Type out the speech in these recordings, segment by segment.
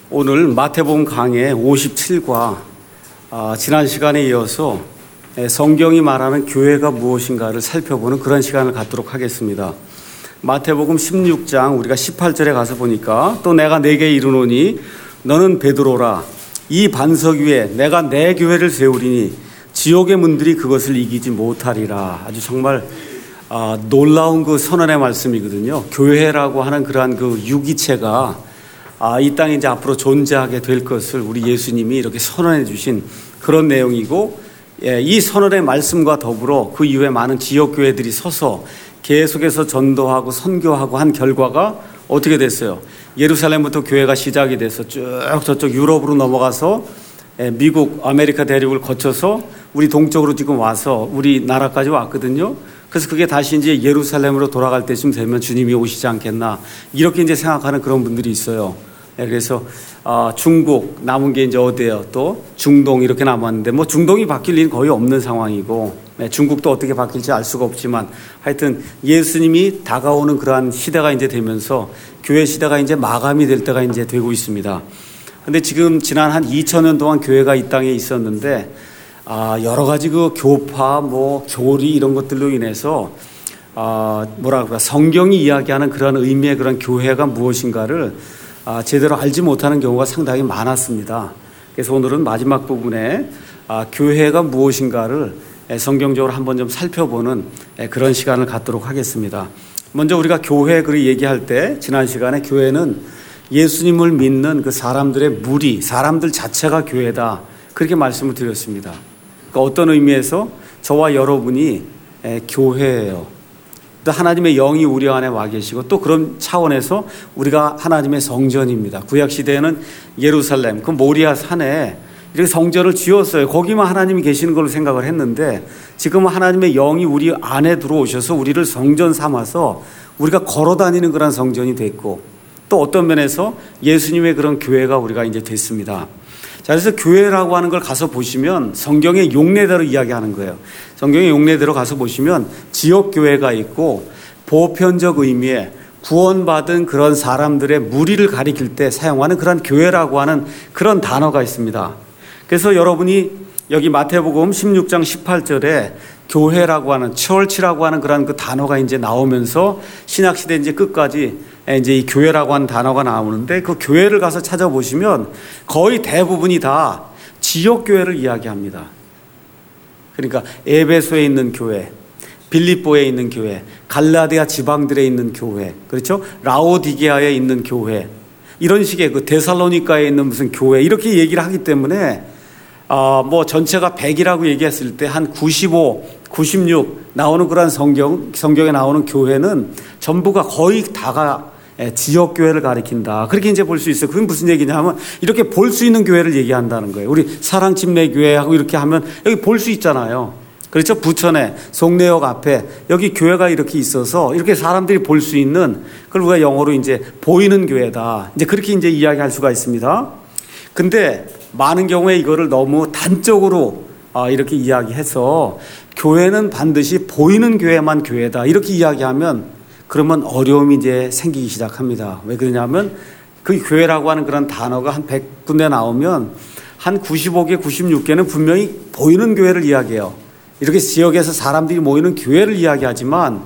오늘 마태복음 강해 57과 지난 시간에 이어서 성경이 말하는 교회가 무엇인가를 살펴보는 그런 시간을 갖도록 하겠습니다. 마태복음 16장 우리가 18절에 가서 보니까 또 내가 네게 이르노니 너는 베드로라 이 반석 위에 내가 내 교회를 세우리니 지옥의 문들이 그것을 이기지 못하리라. 아주 정말 놀라운 그 선언의 말씀이거든요. 교회라고 하는 그러한 그 유기체가 이 땅에 이제 앞으로 존재하게 될 것을 우리 예수님이 이렇게 선언해 주신 그런 내용이고, 이 선언의 말씀과 더불어 그 이후에 많은 지역교회들이 서서 계속해서 전도하고 선교하고 한 결과가 어떻게 됐어요? 예루살렘부터 교회가 시작이 돼서 쭉 저쪽 유럽으로 넘어가서 미국, 아메리카 대륙을 거쳐서 우리 동쪽으로 지금 와서 우리나라까지 왔거든요. 그래서 그게 다시 이제 예루살렘으로 돌아갈 때쯤 되면 주님이 오시지 않겠나, 이렇게 이제 생각하는 그런 분들이 있어요. 그래서 중국 남은 게 이제 어디예요? 또 중동 이렇게 남았는데 뭐 중동이 바뀔 일은 거의 없는 상황이고, 중국도 어떻게 바뀔지 알 수가 없지만 하여튼 예수님이 다가오는 그러한 시대가 이제 되면서 교회 시대가 이제 마감이 될 때가 이제 되고 있습니다. 근데 지금 지난 한 2000년 동안 교회가 이 땅에 있었는데 여러 가지 그 교파, 뭐 교리 이런 것들로 인해서 성경이 이야기하는 그런 의미의 그런 교회가 무엇인가를 제대로 알지 못하는 경우가 상당히 많았습니다. 그래서 오늘은 마지막 부분에 교회가 무엇인가를 성경적으로 한번 좀 살펴보는 그런 시간을 갖도록 하겠습니다. 먼저 우리가 교회 그리 얘기할 때 지난 시간에 교회는 예수님을 믿는 그 사람들의 무리, 사람들 자체가 교회다, 그렇게 말씀을 드렸습니다. 그러니까 어떤 의미에서 저와 여러분이 교회예요. 또 하나님의 영이 우리 안에 와 계시고, 또 그런 차원에서 우리가 하나님의 성전입니다. 구약시대에는 예루살렘 그 모리아 산에 이렇게 성전을 지었어요. 거기만 하나님이 계시는 걸로 생각을 했는데 지금은 하나님의 영이 우리 안에 들어오셔서 우리를 성전 삼아서 우리가 걸어다니는 그런 성전이 됐고, 또 어떤 면에서 예수님의 그런 교회가 우리가 이제 됐습니다. 자, 그래서 교회라고 하는 걸 가서 보시면 성경의 용례대로 이야기하는 거예요. 성경의 용례대로 가서 보시면 지역교회가 있고, 보편적 의미의 구원받은 그런 사람들의 무리를 가리킬 때 사용하는 그런 교회라고 하는 그런 단어가 있습니다. 그래서 여러분이 여기 마태복음 16장 18절에 교회라고 하는, 처치라고 하는 그런 그 단어가 이제 나오면서 신약시대 이제 끝까지 이제 이 교회라고 하는 단어가 나오는데, 그 교회를 가서 찾아보시면 거의 대부분이 다 지역교회를 이야기합니다. 그러니까 에베소에 있는 교회, 빌립보에 있는 교회, 갈라디아 지방들에 있는 교회, 그렇죠? 라오디게아에 있는 교회, 이런 식의 그 데살로니가에 있는 무슨 교회, 이렇게 얘기를 하기 때문에 뭐 전체가 100이라고 얘기했을 때 한 95, 96 나오는 그런 성경에 나오는 교회는 전부가 거의 다가 지역교회를 가리킨다, 그렇게 이제 볼 수 있어요. 그건 무슨 얘기냐면 이렇게 볼 수 있는 교회를 얘기한다는 거예요. 우리 사랑침례교회하고 이렇게 하면 여기 볼 수 있잖아요. 그렇죠? 부천에 송내역 앞에 여기 교회가 이렇게 있어서 이렇게 사람들이 볼 수 있는, 그걸 우리가 영어로 이제 보이는 교회다, 이제 그렇게 이제 이야기할 수가 있습니다. 근데 많은 경우에 이거를 너무 단적으로 이렇게 이야기해서 교회는 반드시 보이는 교회만 교회다, 이렇게 이야기하면 그러면 어려움이 이제 생기기 시작합니다. 왜 그러냐면 그 교회라고 하는 그런 단어가 한 100군데 나오면 한 95개, 96개는 분명히 보이는 교회를 이야기해요. 이렇게 지역에서 사람들이 모이는 교회를 이야기하지만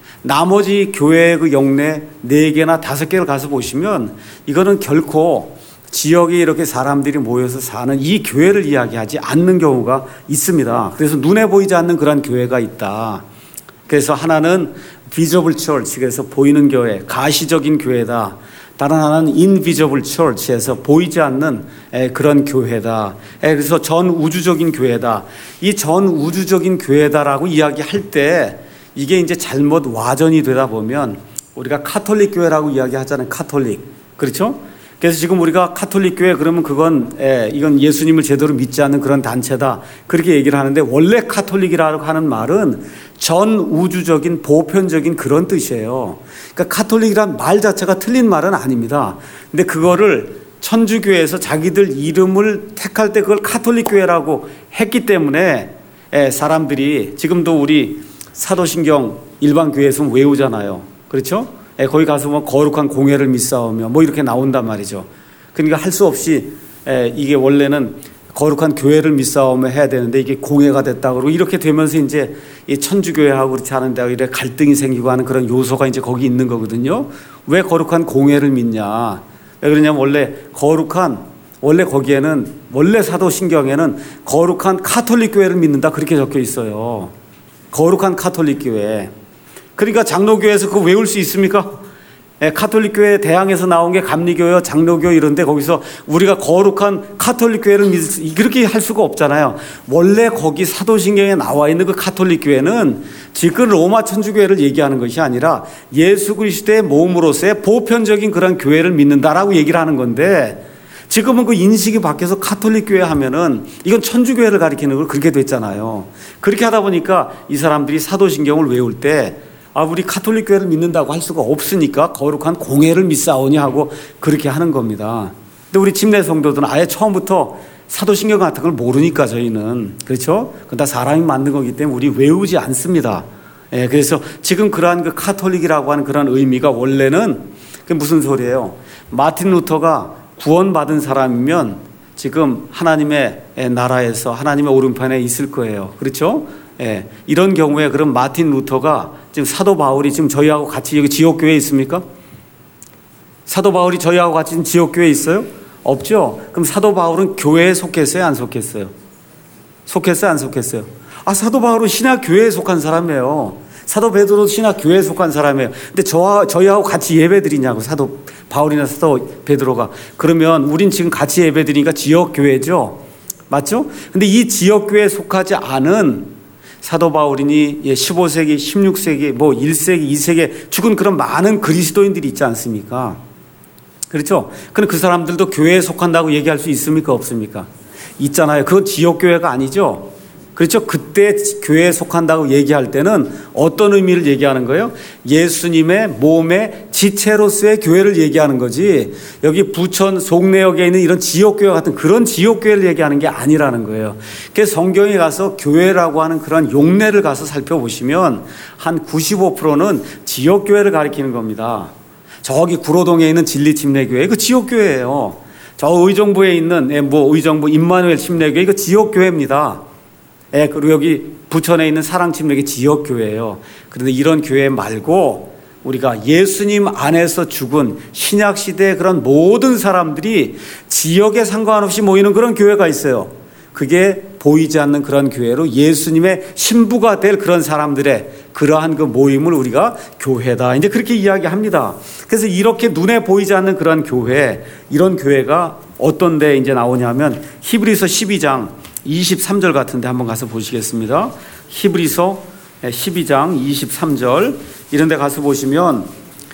나머지 교회의 그 영내 4개나 5개를 가서 보시면 이거는 결코 지역에 이렇게 사람들이 모여서 사는 이 교회를 이야기하지 않는 경우가 있습니다. 그래서 눈에 보이지 않는 그런 교회가 있다. 그래서 하나는 visible church, 그래서 보이는 교회, 가시적인 교회다. 다른 하나는 invisible church에서 보이지 않는 그런 교회다. 그래서 전 우주적인 교회다. 이 전 우주적인 교회다라고 이야기할 때 이게 이제 잘못 와전이 되다 보면 우리가 카톨릭 교회라고 이야기하잖아요. 카톨릭. 그렇죠? 그래서 지금 우리가 카톨릭 교회 그러면 이건 예수님을 제대로 믿지 않는 그런 단체다, 그렇게 얘기를 하는데, 원래 카톨릭이라고 하는 말은 전 우주적인 보편적인 그런 뜻이에요. 그러니까 카톨릭이란 말 자체가 틀린 말은 아닙니다. 근데 그거를 천주교에서 자기들 이름을 택할 때 그걸 카톨릭 교회라고 했기 때문에 사람들이 지금도 우리 사도신경 일반 교회에서 외우잖아요. 그렇죠? 거기 가서 뭐 거룩한 공회를 믿사오며 뭐 이렇게 나온단 말이죠. 그러니까 할 수 없이 이게 원래는 거룩한 교회를 믿사오며 해야 되는데 이게 공회가 됐다 그러고 이렇게 되면서 이제 이 천주교회하고 그렇지 않은데 이래 갈등이 생기고 하는 그런 요소가 이제 거기 있는 거거든요. 왜 거룩한 공회를 믿냐? 왜 그러냐면 원래 거기에는 원래 사도신경에는 거룩한 카톨릭 교회를 믿는다 그렇게 적혀 있어요. 거룩한 카톨릭 교회. 그러니까 장로교회에서 그거 외울 수 있습니까? 카톨릭 교회 대항에서 나온 게 감리교회, 장로교 이런데 거기서 우리가 거룩한 카톨릭 교회를 그렇게 할 수가 없잖아요. 원래 거기 사도신경에 나와 있는 그 카톨릭 교회는 지금 로마 천주교회를 얘기하는 것이 아니라 예수 그리스도의 몸으로서의 보편적인 그런 교회를 믿는다라고 얘기를 하는 건데 지금은 그 인식이 바뀌어서 카톨릭 교회 하면은 이건 천주교회를 가리키는 걸 그렇게 됐잖아요. 그렇게 하다 보니까 이 사람들이 사도신경을 외울 때 우리 카톨릭 교회를 믿는다고 할 수가 없으니까 거룩한 공회를 믿사오니 하고 그렇게 하는 겁니다. 근데 우리 침례 성도들은 아예 처음부터 사도신경 같은 걸 모르니까 저희는 그렇죠? 그건 다 사람이 만든 거기 때문에 우리 외우지 않습니다. 그래서 지금 그러한 그 카톨릭이라고 하는 그런 의미가 원래는 그게 무슨 소리예요? 마틴 루터가 구원받은 사람이면 지금 하나님의 나라에서 하나님의 오른편에 있을 거예요. 그렇죠? 이런 경우에 그럼 마틴 루터가 지금 사도 바울이 지금 저희하고 같이 여기 지옥교회에 있습니까? 사도 바울이 저희하고 같이 지옥교회에 있어요? 없죠? 그럼 사도 바울은 교회에 속했어요? 안 속했어요? 속했어요? 안 속했어요? 사도 바울은 신학교회에 속한 사람이에요. 사도 베드로도 신학교회에 속한 사람이에요. 근데 저희하고 같이 예배드리냐고 사도 바울이나 사도 베드로가. 그러면 우린 지금 같이 예배드리니까 지역교회죠. 맞죠? 근데 이 지역교회에 속하지 않은 사도 바울이니 15세기, 16세기, 1세기, 2세기에 죽은 그런 많은 그리스도인들이 있지 않습니까? 그렇죠? 그럼 그 사람들도 교회에 속한다고 얘기할 수 있습니까? 없습니까? 있잖아요. 그건 지역교회가 아니죠. 그렇죠? 그때 교회에 속한다고 얘기할 때는 어떤 의미를 얘기하는 거예요? 예수님의 몸의 지체로서의 교회를 얘기하는 거지 여기 부천 송내역에 있는 이런 지역교회 같은 그런 지역교회를 얘기하는 게 아니라는 거예요. 그래서 성경에 가서 교회라고 하는 그런 용례를 가서 살펴보시면 한 95%는 지역교회를 가리키는 겁니다. 저기 구로동에 있는 진리침례교회 그 지역교회예요. 저 의정부에 있는 의정부 임마누엘 침례교회 이거 지역교회입니다. 그리고 여기 부천에 있는 사랑침례교회 지역교회예요. 그런데 이런 교회 말고 우리가 예수님 안에서 죽은 신약시대의 그런 모든 사람들이 지역에 상관없이 모이는 그런 교회가 있어요. 그게 보이지 않는 그런 교회로 예수님의 신부가 될 그런 사람들의 그러한 그 모임을 우리가 교회다. 이제 그렇게 이야기합니다. 그래서 이렇게 눈에 보이지 않는 그런 교회, 이런 교회가 어떤 데 이제 나오냐면 히브리서 12장 23절 같은데 한번 가서 보시겠습니다. 히브리서 12장 23절 이런 데 가서 보시면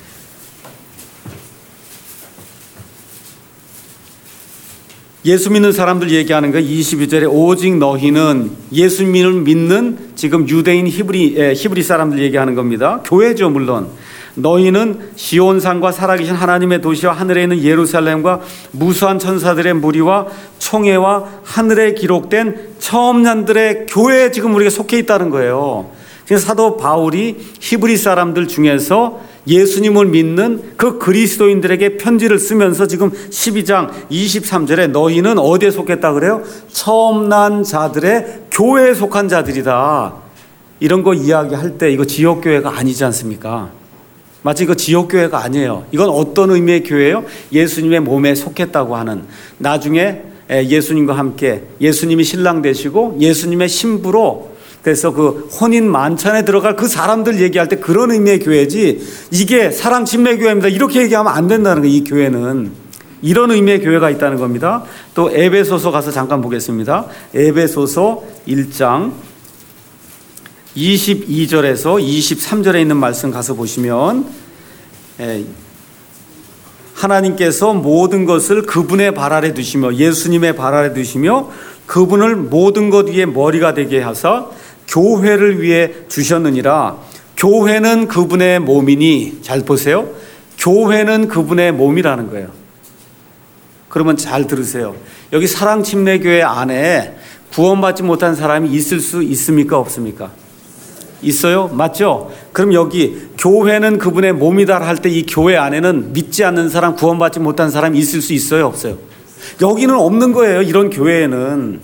예수 믿는 사람들 얘기하는 거 22절에 오직 너희는 예수님을 믿는 지금 유대인 히브리 사람들 얘기하는 겁니다. 교회죠 물론. 너희는 시온산과 살아계신 하나님의 도시와 하늘에 있는 예루살렘과 무수한 천사들의 무리와 총회와 하늘에 기록된 처음난들의 교회에 지금 우리가 속해 있다는 거예요. 그래서 사도 바울이 히브리 사람들 중에서 예수님을 믿는 그 그리스도인들에게 편지를 쓰면서 지금 12장 23절에 너희는 어디에 속했다 그래요? 처음 난 자들의 교회에 속한 자들이다. 이런 거 이야기할 때 이거 지역교회가 아니지 않습니까? 마치 이거 지역교회가 아니에요. 이건 어떤 의미의 교회예요? 예수님의 몸에 속했다고 하는 나중에 예수님과 함께 예수님이 신랑 되시고 예수님의 신부로 그래서 그 혼인 만찬에 들어갈 그 사람들 얘기할 때 그런 의미의 교회지 이게 사랑침례교회입니다. 이렇게 얘기하면 안 된다는 거예요. 이 교회는. 이런 의미의 교회가 있다는 겁니다. 또 에베소서 가서 잠깐 보겠습니다. 에베소서 1장 22절에서 23절에 있는 말씀 가서 보시면 하나님께서 모든 것을 그분의 발 아래 두시며 예수님의 발 아래 두시며 그분을 모든 것 위에 머리가 되게 하사 교회를 위해 주셨느니라. 교회는 그분의 몸이니 잘 보세요. 교회는 그분의 몸이라는 거예요. 그러면 잘 들으세요. 여기 사랑침례교회 안에 구원받지 못한 사람이 있을 수 있습니까? 없습니까? 있어요? 맞죠? 그럼 여기 교회는 그분의 몸이다 할 때 이 교회 안에는 믿지 않는 사람, 구원받지 못한 사람이 있을 수 있어요? 없어요? 여기는 없는 거예요. 이런 교회에는.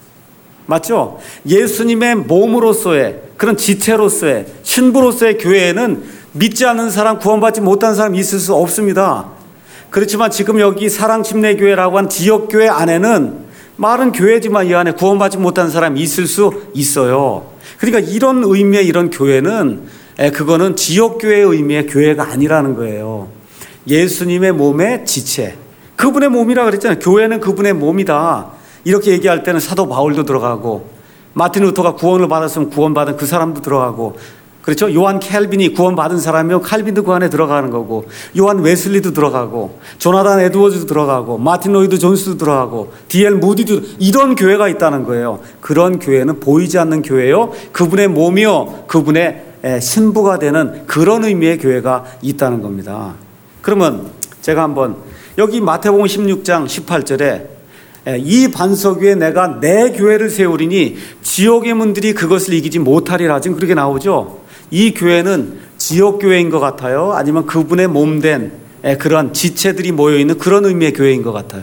맞죠? 예수님의 몸으로서의 그런 지체로서의 신부로서의 교회에는 믿지 않는 사람, 구원받지 못한 사람이 있을 수 없습니다. 그렇지만 지금 여기 사랑침례교회라고 한 지역교회 안에는 말은 교회지만 이 안에 구원받지 못한 사람이 있을 수 있어요. 그러니까 이런 의미의 이런 교회는 그거는 지역교회의 의미의 교회가 아니라는 거예요. 예수님의 몸의 지체. 그분의 몸이라 그랬잖아요. 교회는 그분의 몸이다. 이렇게 얘기할 때는 사도 바울도 들어가고 마틴 루터가 구원을 받았으면 구원받은 그 사람도 들어가고 그렇죠? 요한 캘빈이 구원받은 사람이면 칼빈도 그 안에 들어가는 거고 요한 웨슬리도 들어가고 조나단 에드워즈도 들어가고 마틴 로이드 존스도 들어가고 D.L. 무디도 이런 교회가 있다는 거예요. 그런 교회는 보이지 않는 교회요. 그분의 몸이요. 그분의 신부가 되는 그런 의미의 교회가 있다는 겁니다. 그러면 제가 한번 여기 마태복음 16장 18절에 이 반석 위에 내가 내 교회를 세우리니 지옥의 문들이 그것을 이기지 못하리라. 지금 그렇게 나오죠. 이 교회는 지역교회인 것 같아요? 아니면 그분의 몸된 그런 지체들이 모여있는 그런 의미의 교회인 것 같아요?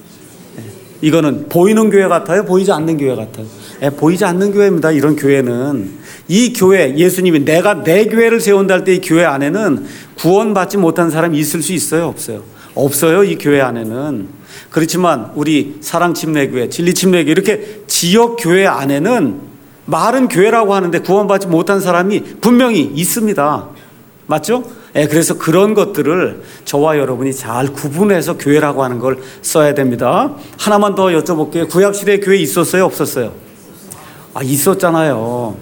이거는 보이는 교회 같아요? 보이지 않는 교회 같아요? 보이지 않는 교회입니다. 이런 교회는. 이 교회, 예수님이 내가 내 교회를 세운다 할 때 이 교회 안에는 구원받지 못한 사람이 있을 수 있어요? 없어요? 없어요. 이 교회 안에는. 그렇지만 우리 사랑침례교회, 진리침례교회 이렇게 지역교회 안에는 말은 교회라고 하는데 구원받지 못한 사람이 분명히 있습니다. 맞죠? 그래서 그런 것들을 저와 여러분이 잘 구분해서 교회라고 하는 걸 써야 됩니다. 하나만 더 여쭤볼게요. 구약시대에 교회 있었어요? 없었어요? 있었잖아요.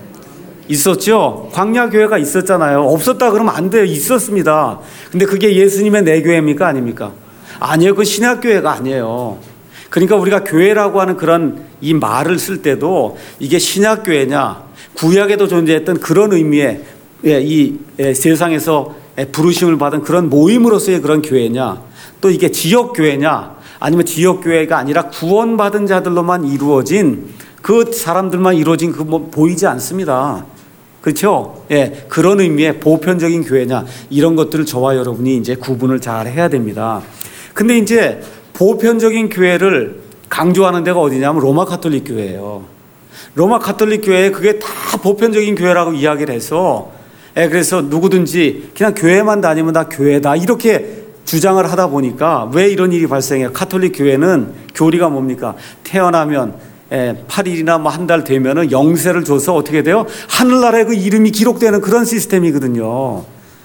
있었죠? 광야교회가 있었잖아요. 없었다 그러면 안 돼요. 있었습니다. 근데 그게 예수님의 내 교회입니까? 아닙니까? 아니에요. 그 신약교회가 아니에요. 그러니까 우리가 교회라고 하는 그런 이 말을 쓸 때도 이게 신약교회냐 구약에도 존재했던 그런 의미의 이 세상에서 부르심을 받은 그런 모임으로서의 그런 교회냐 또 이게 지역교회냐 아니면 지역교회가 아니라 구원받은 자들로만 이루어진 그 사람들만 이루어진 그 뭐 보이지 않습니다. 그렇죠? 그런 의미의 보편적인 교회냐 이런 것들을 저와 여러분이 이제 구분을 잘 해야 됩니다. 근데 이제 보편적인 교회를 강조하는 데가 어디냐면 로마 가톨릭 교회예요. 로마 가톨릭 교회에 그게 다 보편적인 교회라고 이야기를 해서 그래서 누구든지 그냥 교회만 다니면 다 교회다 이렇게 주장을 하다 보니까 왜 이런 일이 발생해요? 가톨릭 교회는 교리가 뭡니까? 태어나면 8일이나 뭐 한 달 되면은 영세를 줘서 어떻게 돼요? 하늘나라에 그 이름이 기록되는 그런 시스템이거든요.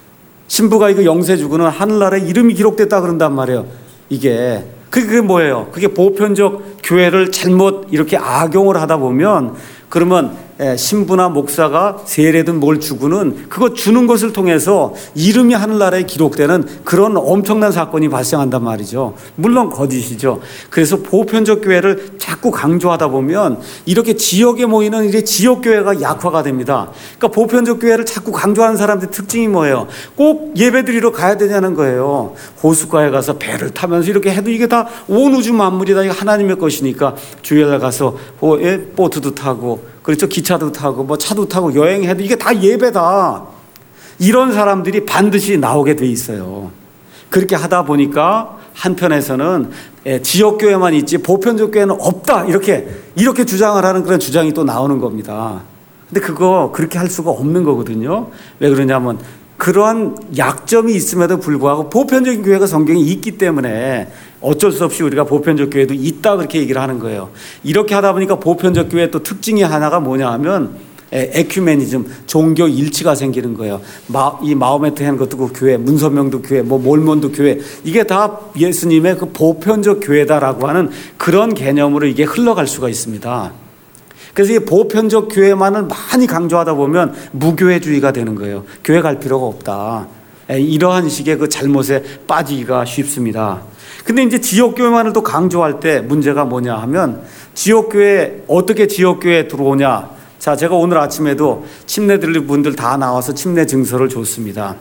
신부가 이거 영세 주고는 하늘나라에 이름이 기록됐다 그런단 말이에요. 이게 그게 뭐예요? 그게 보편적 교회를 잘못 이렇게 악용을 하다 보면 그러면 신부나 목사가 세례든 뭘 주고는 그거 주는 것을 통해서 이름이 하늘나라에 기록되는 그런 엄청난 사건이 발생한단 말이죠. 물론 거짓이죠. 그래서 보편적 교회를 자꾸 강조하다 보면 이렇게 지역에 모이는 이제 지역교회가 약화가 됩니다. 그러니까 보편적 교회를 자꾸 강조하는 사람들의 특징이 뭐예요? 꼭 예배드리러 가야 되냐는 거예요. 호숫가에 가서 배를 타면서 이렇게 해도 이게 다 온 우주 만물이 다 하나님의 것이니까 주일날 가서 보트도 타고 그렇죠. 기차도 타고 뭐 차도 타고 여행해도 이게 다 예배다. 이런 사람들이 반드시 나오게 돼 있어요. 그렇게 하다 보니까 한편에서는 지역교회만 있지 보편적 교회는 없다. 이렇게 주장을 하는 그런 주장이 또 나오는 겁니다. 근데 그거 그렇게 할 수가 없는 거거든요. 왜 그러냐면 그러한 약점이 있음에도 불구하고 보편적인 교회가 성경에 있기 때문에 어쩔 수 없이 우리가 보편적 교회도 있다 그렇게 얘기를 하는 거예요. 이렇게 하다 보니까 보편적 교회의 또 특징이 하나가 뭐냐 하면 에큐메니즘, 종교 일치가 생기는 거예요. 이 마호메트한 것도 그 교회, 문선명도 교회, 뭐 몰몬도 교회 이게 다 예수님의 그 보편적 교회다라고 하는 그런 개념으로 이게 흘러갈 수가 있습니다. 그래서 이 보편적 교회만을 많이 강조하다 보면 무교회주의가 되는 거예요. 교회 갈 필요가 없다. 이러한 식의 그 잘못에 빠지기가 쉽습니다. 근데 이제 지역교회만을 또 강조할 때 문제가 뭐냐 하면 지역교회, 어떻게 지역교회에 들어오냐. 자, 제가 오늘 아침에도 침례 드릴 분들 다 나와서 침례 증서를 줬습니다.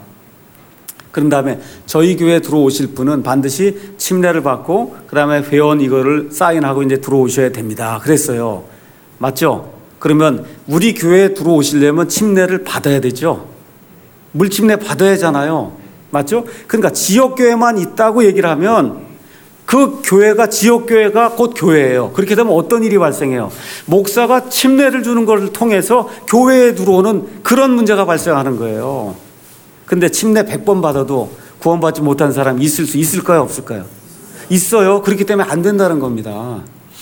그런 다음에 저희 교회에 들어오실 분은 반드시 침례를 받고 그 다음에 회원 이거를 사인하고 이제 들어오셔야 됩니다. 그랬어요. 맞죠? 그러면 우리 교회에 들어오시려면 침례를 받아야 되죠. 물침례 받아야 하잖아요. 맞죠? 그러니까 지역교회만 있다고 얘기를 하면 그 교회가 지역교회가 곧 교회예요. 그렇게 되면 어떤 일이 발생해요? 목사가 침례를 주는 것을 통해서 교회에 들어오는 그런 문제가 발생하는 거예요. 근데 침례 100번 받아도 구원받지 못한 사람이 있을 수 있을까요? 없을까요? 있어요. 그렇기 때문에 안 된다는 겁니다.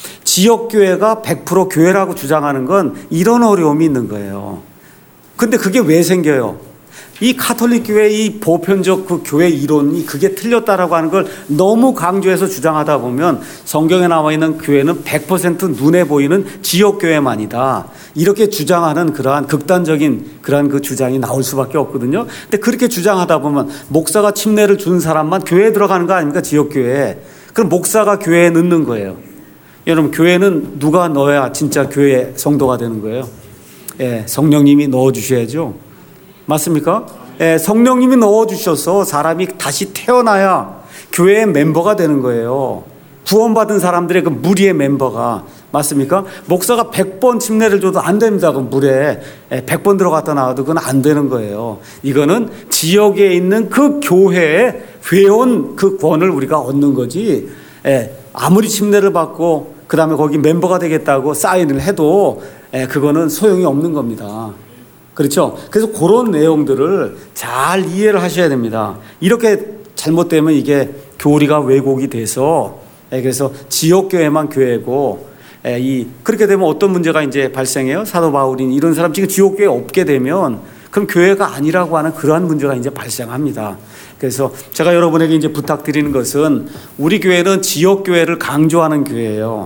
지역교회가 100% 교회라고 주장하는 건 이런 어려움이 있는 거예요. 근데 그게 왜 생겨요? 이 가톨릭 교회 이 보편적 그 교회 이론이 그게 틀렸다라고 하는 걸 너무 강조해서 주장하다 보면 성경에 나와 있는 교회는 100% 눈에 보이는 지역교회만이다. 이렇게 주장하는 그러한 극단적인 그러한 그 주장이 나올 수밖에 없거든요. 근데 그렇게 주장하다 보면 목사가 침례를 준 사람만 교회에 들어가는 거 아닙니까? 지역교회에. 그럼 목사가 교회에 넣는 거예요. 여러분, 교회는 누가 넣어야 진짜 교회 성도가 되는 거예요? 예, 성령님이 넣어주셔야죠. 맞습니까? 예, 성령님이 넣어주셔서 사람이 다시 태어나야 교회의 멤버가 되는 거예요. 구원받은 사람들의 그 무리의 멤버가. 맞습니까? 목사가 100번 침례를 줘도 안 됩니다. 그 물에 100번 들어갔다 나와도 그건 안 되는 거예요. 이거는 지역에 있는 그 교회에 회원 그 권을 우리가 얻는 거지. 예, 아무리 침례를 받고 그 다음에 거기 멤버가 되겠다고 사인을 해도 그거는 소용이 없는 겁니다. 그렇죠? 그래서 그런 내용들을 잘 이해를 하셔야 됩니다. 이렇게 잘못되면 이게 교리가 왜곡이 돼서 그래서 지역교회만 교회고 그렇게 되면 어떤 문제가 이제 발생해요? 사도 바울이 이런 사람 지금 지역교회에 없게 되면 그럼 교회가 아니라고 하는 그러한 문제가 이제 발생합니다. 그래서 제가 여러분에게 이제 부탁드리는 것은 우리 교회는 지역교회를 강조하는 교회예요.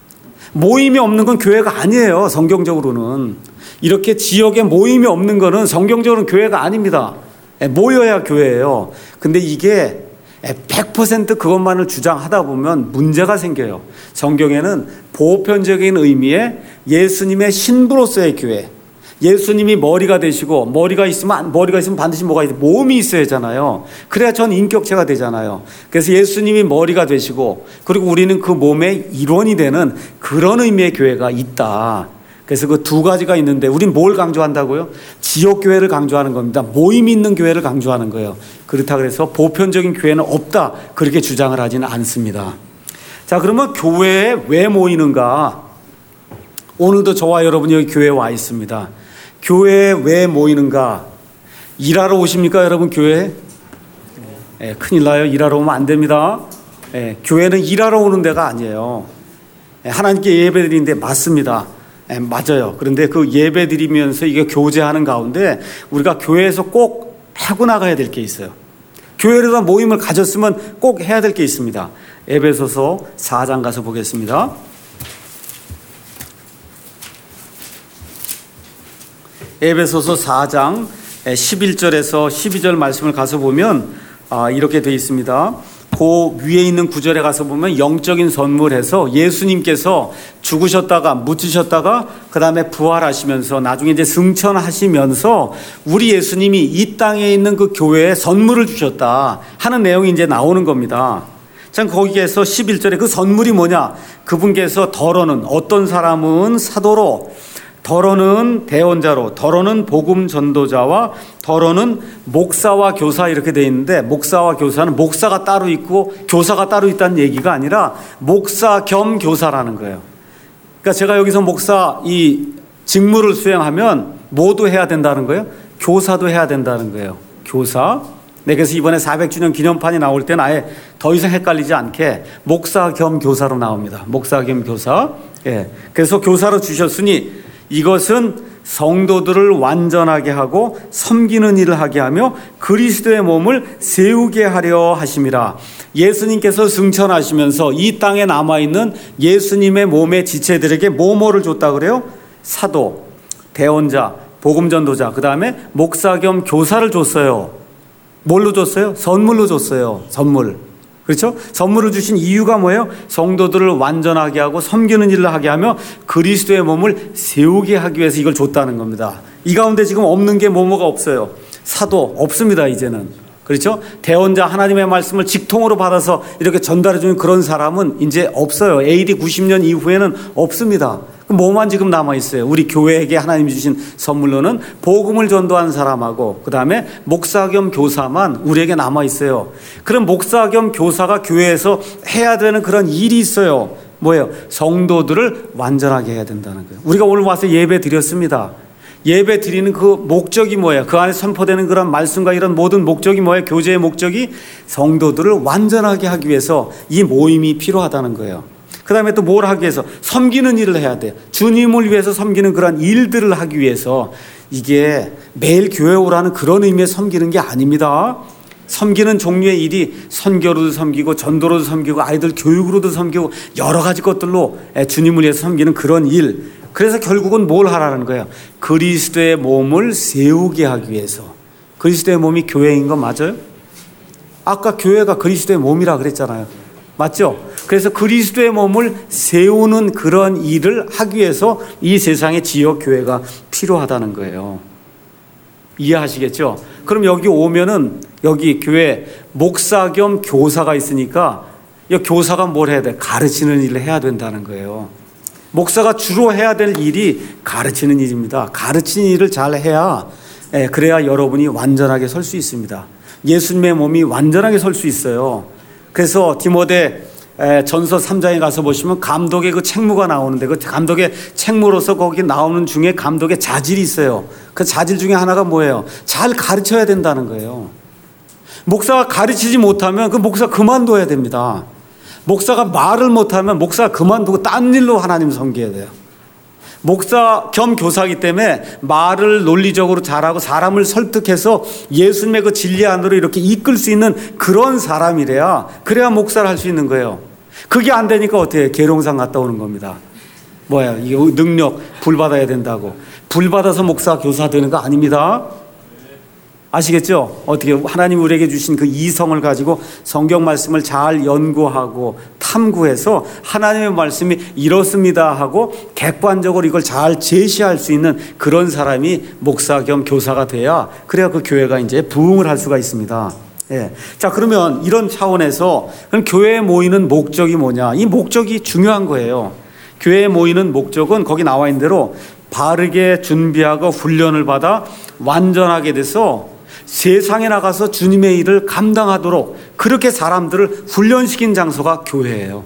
모임이 없는 건 교회가 아니에요. 성경적으로는. 이렇게 지역에 모임이 없는 거는 성경적으로는 교회가 아닙니다. 모여야 교회예요. 근데 이게 100% 그것만을 주장하다 보면 문제가 생겨요. 성경에는 보편적인 의미의 예수님의 신부로서의 교회, 예수님이 머리가 되시고 머리가 있으면 반드시 뭐가 있어요? 몸이 있어야 하잖아요. 그래야 전 인격체가 되잖아요. 그래서 예수님이 머리가 되시고 그리고 우리는 그 몸의 일원이 되는 그런 의미의 교회가 있다. 그래서 그 두 가지가 있는데 우린 뭘 강조한다고요? 지역교회를 강조하는 겁니다. 모임이 있는 교회를 강조하는 거예요. 그렇다 그래서 보편적인 교회는 없다. 그렇게 주장을 하지는 않습니다. 자, 그러면 교회에 왜 모이는가? 오늘도 저와 여러분이 여기 교회에 와 있습니다. 교회에 왜 모이는가? 일하러 오십니까, 여러분, 교회에? 큰일 나요. 일하러 오면 안 됩니다. 교회는 일하러 오는 데가 아니에요. 하나님께 예배드리는데 맞습니다. 맞아요. 그런데 그 예배 드리면서 이게 교제하는 가운데 우리가 교회에서 꼭 하고 나가야 될 게 있어요. 교회에서 모임을 가졌으면 꼭 해야 될 게 있습니다. 에베소서 4장 가서 보겠습니다. 에베소서 4장 11절에서 12절 말씀을 가서 보면 이렇게 되어 있습니다. 그 위에 있는 구절에 가서 보면 영적인 선물해서 예수님께서 죽으셨다가 묻히셨다가 그 다음에 부활하시면서 나중에 이제 승천하시면서 우리 예수님이 이 땅에 있는 그 교회에 선물을 주셨다 하는 내용이 이제 나오는 겁니다. 참 거기에서 11절에 그 선물이 뭐냐? 그분께서 더러는 어떤 사람은 사도로, 더러는 대언자로, 더러는 복음 전도자와 더러는 목사와 교사 이렇게 돼 있는데 목사와 교사는 목사가 따로 있고 교사가 따로 있다는 얘기가 아니라 목사 겸 교사라는 거예요. 그러니까 제가 여기서 목사 이 직무를 수행하면 뭐도 해야 된다는 거예요? 교사도 해야 된다는 거예요. 교사. 네, 그래서 이번에 400주년 기념판이 나올 때는 아예 더 이상 헷갈리지 않게 목사 겸 교사로 나옵니다. 목사 겸 교사. 예. 그래서 교사로 주셨으니 이것은 성도들을 완전하게 하고 섬기는 일을 하게 하며 그리스도의 몸을 세우게 하려 하심이라. 예수님께서 승천하시면서 이 땅에 남아있는 예수님의 몸의 지체들에게 뭐를 줬다 그래요? 사도, 대언자, 복음전도자, 그 다음에 목사 겸 교사를 줬어요. 뭘로 줬어요? 선물로 줬어요. 선물. 그렇죠? 선물을 주신 이유가 뭐예요? 성도들을 완전하게 하고 섬기는 일을 하게 하며 그리스도의 몸을 세우게 하기 위해서 이걸 줬다는 겁니다. 이 가운데 지금 없는 게 뭐가 없어요? 사도 없습니다, 이제는. 그렇죠? 대언자 하나님의 말씀을 직통으로 받아서 이렇게 전달해 주는 그런 사람은 이제 없어요. AD 90년 이후에는 없습니다. 뭐만 지금 남아있어요? 우리 교회에게 하나님이 주신 선물로는 복음을 전도한 사람하고 그 다음에 목사 겸 교사만 우리에게 남아있어요. 그럼 목사 겸 교사가 교회에서 해야 되는 그런 일이 있어요. 뭐예요? 성도들을 완전하게 해야 된다는 거예요. 우리가 오늘 와서 예배 드렸습니다. 예배 드리는 그 목적이 뭐예요? 그 안에 선포되는 그런 말씀과 이런 모든 목적이 뭐예요? 교제의 목적이 성도들을 완전하게 하기 위해서 이 모임이 필요하다는 거예요. 그 다음에 또 뭘 하기 위해서? 섬기는 일을 해야 돼요. 주님을 위해서 섬기는 그런 일들을 하기 위해서. 이게 매일 교회 오라는 그런 의미의 섬기는 게 아닙니다. 섬기는 종류의 일이 선교로도 섬기고 전도로도 섬기고 아이들 교육으로도 섬기고 여러 가지 것들로 주님을 위해서 섬기는 그런 일. 그래서 결국은 뭘 하라는 거예요? 그리스도의 몸을 세우게 하기 위해서. 그리스도의 몸이 교회인 거 맞아요? 아까 교회가 그리스도의 몸이라 그랬잖아요. 맞죠? 그래서 그리스도의 몸을 세우는 그런 일을 하기 위해서 이 세상에 지역 교회가 필요하다는 거예요. 이해하시겠죠? 그럼 여기 오면은 여기 교회 목사 겸 교사가 있으니까 이 교사가 뭘 해야 돼? 가르치는 일을 해야 된다는 거예요. 목사가 주로 해야 될 일이 가르치는 일입니다. 가르치는 일을 잘 해야 그래야 여러분이 완전하게 설 수 있습니다. 예수님의 몸이 완전하게 설 수 있어요. 그래서 디모데 전서 3장에 가서 보시면 감독의 그 책무가 나오는데 그 감독의 책무로서 거기 나오는 중에 감독의 자질이 있어요. 그 자질 중에 하나가 뭐예요? 잘 가르쳐야 된다는 거예요. 목사가 가르치지 못하면 그 목사 그만둬야 됩니다. 목사가 말을 못하면 목사가 그만두고 딴 일로 하나님 섬겨야 돼요. 목사 겸 교사이기 때문에 말을 논리적으로 잘하고 사람을 설득해서 예수님의 그 진리 안으로 이렇게 이끌 수 있는 그런 사람이래야 그래야 목사를 할 수 있는 거예요. 그게 안 되니까 어떻게 해요? 계룡산 갔다 오는 겁니다. 뭐야 이 능력 불 받아야 된다고. 불 받아서 목사 교사 되는 거 아닙니다. 아시겠죠? 어떻게 하나님 우리에게 주신 그 이성을 가지고 성경 말씀을 잘 연구하고 탐구해서 하나님의 말씀이 이렇습니다 하고 객관적으로 이걸 잘 제시할 수 있는 그런 사람이 목사 겸 교사가 돼야 그래야 그 교회가 이제 부흥을 할 수가 있습니다. 예. 자, 그러면 이런 차원에서 그럼 교회에 모이는 목적이 뭐냐? 이 목적이 중요한 거예요. 교회에 모이는 목적은 거기 나와 있는 대로 바르게 준비하고 훈련을 받아 완전하게 돼서 세상에 나가서 주님의 일을 감당하도록 그렇게 사람들을 훈련시킨 장소가 교회예요.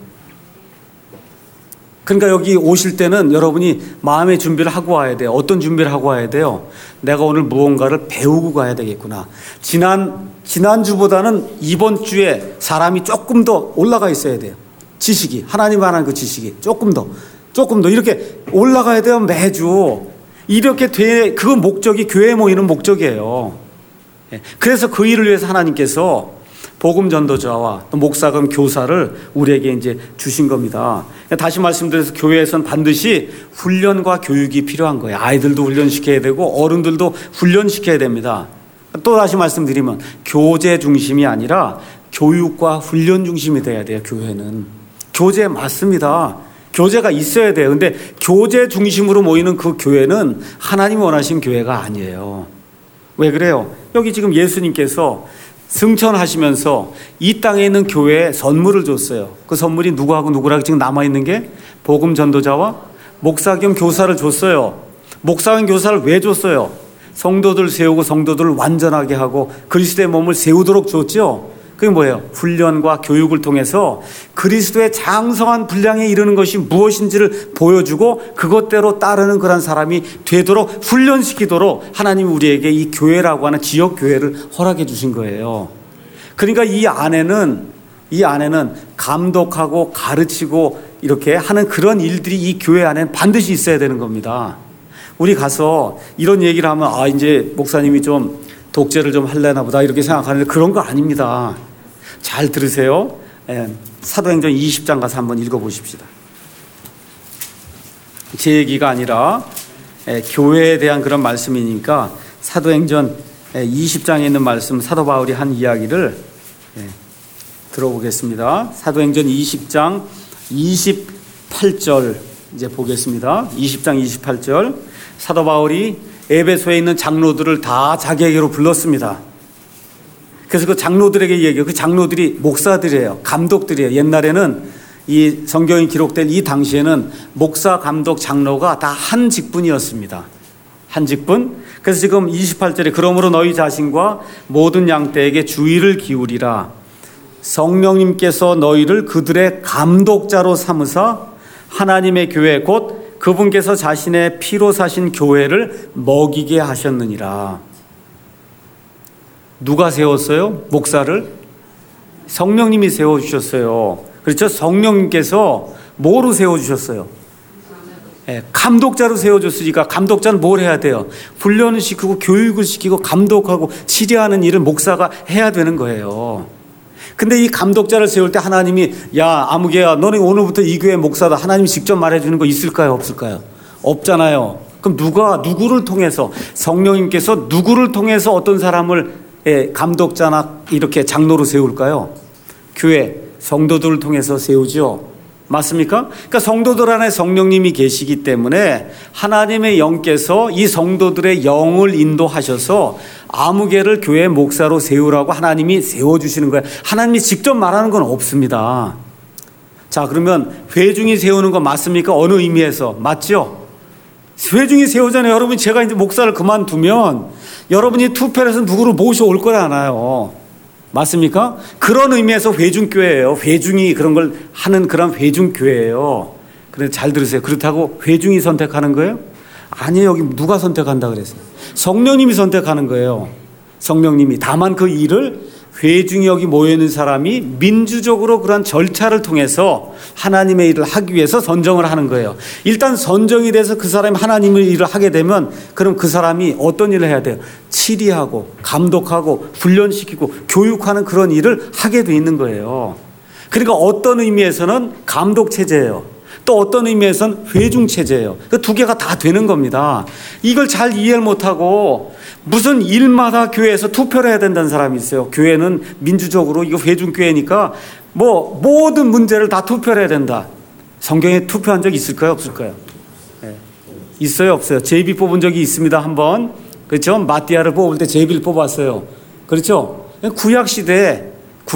그러니까 여기 오실 때는 여러분이 마음의 준비를 하고 와야 돼요. 어떤 준비를 하고 와야 돼요? 내가 오늘 무언가를 배우고 가야 되겠구나. 지난주보다는 이번 주에 사람이 조금 더 올라가 있어야 돼요. 지식이, 하나님 안한 그 지식이 조금 더 이렇게 올라가야 돼요. 매주. 이렇게 그 목적이 교회에 모이는 목적이에요. 그래서 그 일을 위해서 하나님께서 복음 전도자와 또 목사 겸 교사를 우리에게 이제 주신 겁니다. 다시 말씀드려서 교회에서는 반드시 훈련과 교육이 필요한 거예요. 아이들도 훈련시켜야 되고 어른들도 훈련시켜야 됩니다. 또 다시 말씀드리면 교제 중심이 아니라 교육과 훈련 중심이 돼야 돼요. 교회는 교제 맞습니다. 교제가 있어야 돼요. 근데 교제 중심으로 모이는 그 교회는 하나님이 원하신 교회가 아니에요. 왜 그래요? 여기 지금 예수님께서 승천하시면서 이 땅에 있는 교회에 선물을 줬어요. 그 선물이 누구하고 누구랑 지금 남아있는 게 복음 전도자와 목사 겸 교사를 줬어요. 목사 겸 교사를 왜 줬어요? 성도들 세우고 성도들을 완전하게 하고 그리스도의 몸을 세우도록 줬죠. 그게 뭐예요? 훈련과 교육을 통해서 그리스도의 장성한 분량에 이르는 것이 무엇인지를 보여주고 그것대로 따르는 그런 사람이 되도록 훈련시키도록 하나님이 우리에게 이 교회라고 하는 지역 교회를 허락해 주신 거예요. 그러니까 이 안에는 감독하고 가르치고 이렇게 하는 그런 일들이 이 교회 안에는 반드시 있어야 되는 겁니다. 우리 가서 이런 얘기를 하면 이제 목사님이 좀 독재를 좀 할래나 보다 이렇게 생각하는데 그런 거 아닙니다. 잘 들으세요. 사도행전 20장 가서 한번 읽어보십시다. 제 얘기가 아니라 교회에 대한 그런 말씀이니까 사도행전 20장에 있는 말씀 사도 바울이 한 이야기를 들어보겠습니다. 사도행전 20장 28절 이제 보겠습니다. 20장 28절 사도 바울이 에베소에 있는 장로들을 다 자기에게로 불렀습니다. 그래서 그 장로들에게 얘기해요. 그 장로들이 목사들이에요. 감독들이에요. 옛날에는 이 성경이 기록된 이 당시에는 목사, 감독, 장로가 다 한 직분이었습니다. 한 직분. 그래서 지금 28절에 그러므로 너희 자신과 모든 양떼에게 주의를 기울이라. 성령님께서 너희를 그들의 감독자로 삼으사 하나님의 교회 곧 그분께서 자신의 피로 사신 교회를 먹이게 하셨느니라. 누가 세웠어요? 목사를? 성령님이 세워주셨어요. 그렇죠? 성령님께서 뭐로 세워주셨어요? 감독자로 세워줬으니까 감독자는 뭘 해야 돼요? 훈련을 시키고 교육을 시키고 감독하고 치료하는 일을 목사가 해야 되는 거예요. 근데 이 감독자를 세울 때 하나님이 야 아무개야 너는 오늘부터 이 교회 목사다 하나님이 직접 말해주는 거 있을까요? 없을까요? 없잖아요. 그럼 누구를 통해서 성령님께서 누구를 통해서 어떤 사람을 감독자나 이렇게 장로로 세울까요? 교회 성도들을 통해서 세우죠. 맞습니까? 그러니까 성도들 안에 성령님이 계시기 때문에 하나님의 영께서 이 성도들의 영을 인도하셔서 아무개를 교회 목사로 세우라고 하나님이 세워주시는 거예요. 하나님이 직접 말하는 건 없습니다. 자, 그러면 회중이 세우는 거 맞습니까? 어느 의미에서? 맞죠? 회중이 세우잖아요. 여러분 제가 이제 목사를 그만두면 여러분이 투표를 해서 누구를 모셔올 거잖아요. 맞습니까? 그런 의미에서 회중교회예요. 회중이 그런 걸 하는 그런 회중교회예요. 그런데 잘 들으세요. 그렇다고 회중이 선택하는 거예요? 아니에요. 여기 누가 선택한다 그랬어요? 성령님이 선택하는 거예요. 성령님이. 다만 그 일을 회중이 여기 모여있는 사람이 민주적으로 그런 절차를 통해서 하나님의 일을 하기 위해서 선정을 하는 거예요. 일단 선정이 돼서 그 사람이 하나님의 일을 하게 되면 그럼 그 사람이 어떤 일을 해야 돼요? 치리하고 감독하고 훈련시키고 교육하는 그런 일을 하게 돼 있는 거예요. 그러니까 어떤 의미에서는 감독체제예요. 또 어떤 의미에서는 회중체제예요. 그 두 개가 다 되는 겁니다. 이걸 잘 이해를 못하고 무슨 일마다 교회에서 투표를 해야 된다는 사람이 있어요. 교회는 민주적으로 이거 회중교회니까 뭐 모든 문제를 다 투표를 해야 된다. 성경에 투표한 적 있을까요? 없을까요? 네. 있어요? 없어요? 제비 뽑은 적이 있습니다. 한번. 그렇죠? 마띠아를 뽑을 때 제비를 뽑았어요. 그렇죠? 구약시대에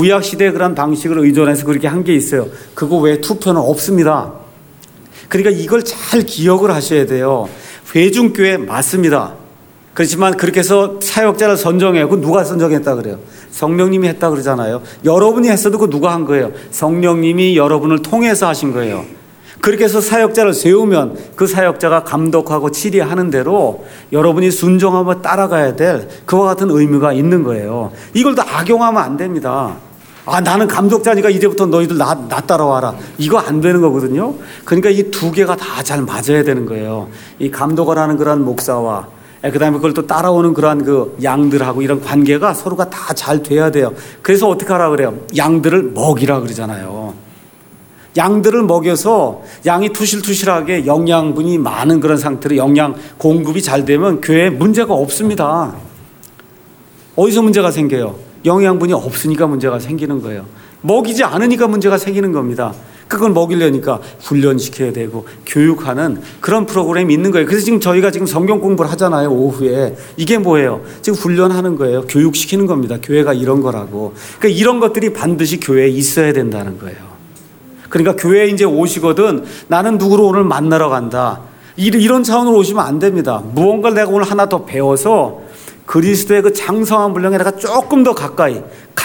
그런 방식을 의존해서 그렇게 한 게 있어요. 그거 외에 투표는 없습니다. 그러니까 이걸 잘 기억을 하셔야 돼요. 회중교회 맞습니다. 그렇지만 그렇게 해서 사역자를 선정해요. 그거 누가 선정했다 그래요? 성령님이 했다 그러잖아요. 여러분이 했어도 그거 누가 한 거예요? 성령님이 여러분을 통해서 하신 거예요. 그렇게 해서 사역자를 세우면 그 사역자가 감독하고 치리하는 대로 여러분이 순종하며 따라가야 될 그와 같은 의미가 있는 거예요. 이걸 다 악용하면 안 됩니다. 아, 나는 감독자니까 이제부터 너희들 나 따라와라. 이거 안 되는 거거든요. 그러니까 이 두 개가 다 잘 맞아야 되는 거예요. 이 감독을 하는 그런 목사와 그다음에 그걸 또 따라오는 그러한 그 양들하고 이런 관계가 서로가 다 잘 돼야 돼요. 그래서 어떻게 하라 그래요? 양들을 먹이라 그러잖아요. 양들을 먹여서 양이 투실투실하게 영양분이 많은 그런 상태로 영양 공급이 잘 되면 교회에 문제가 없습니다. 어디서 문제가 생겨요? 영양분이 없으니까 문제가 생기는 거예요. 먹이지 않으니까 문제가 생기는 겁니다. 그걸 먹이려니까 훈련시켜야 되고 교육하는 그런 프로그램이 있는 거예요. 그래서 지금 저희가 지금 성경 공부를 하잖아요. 오후에. 이게 뭐예요? 지금 훈련하는 거예요. 교육시키는 겁니다. 교회가 이런 거라고. 그러니까 이런 것들이 반드시 교회에 있어야 된다는 거예요. 그러니까 교회에 이제 오시거든 나는 누구를 오늘 만나러 간다. 이런 차원으로 오시면 안 됩니다. 무언가를 내가 오늘 하나 더 배워서 그리스도의 그 장성한 분량에 내가 조금 더 가까이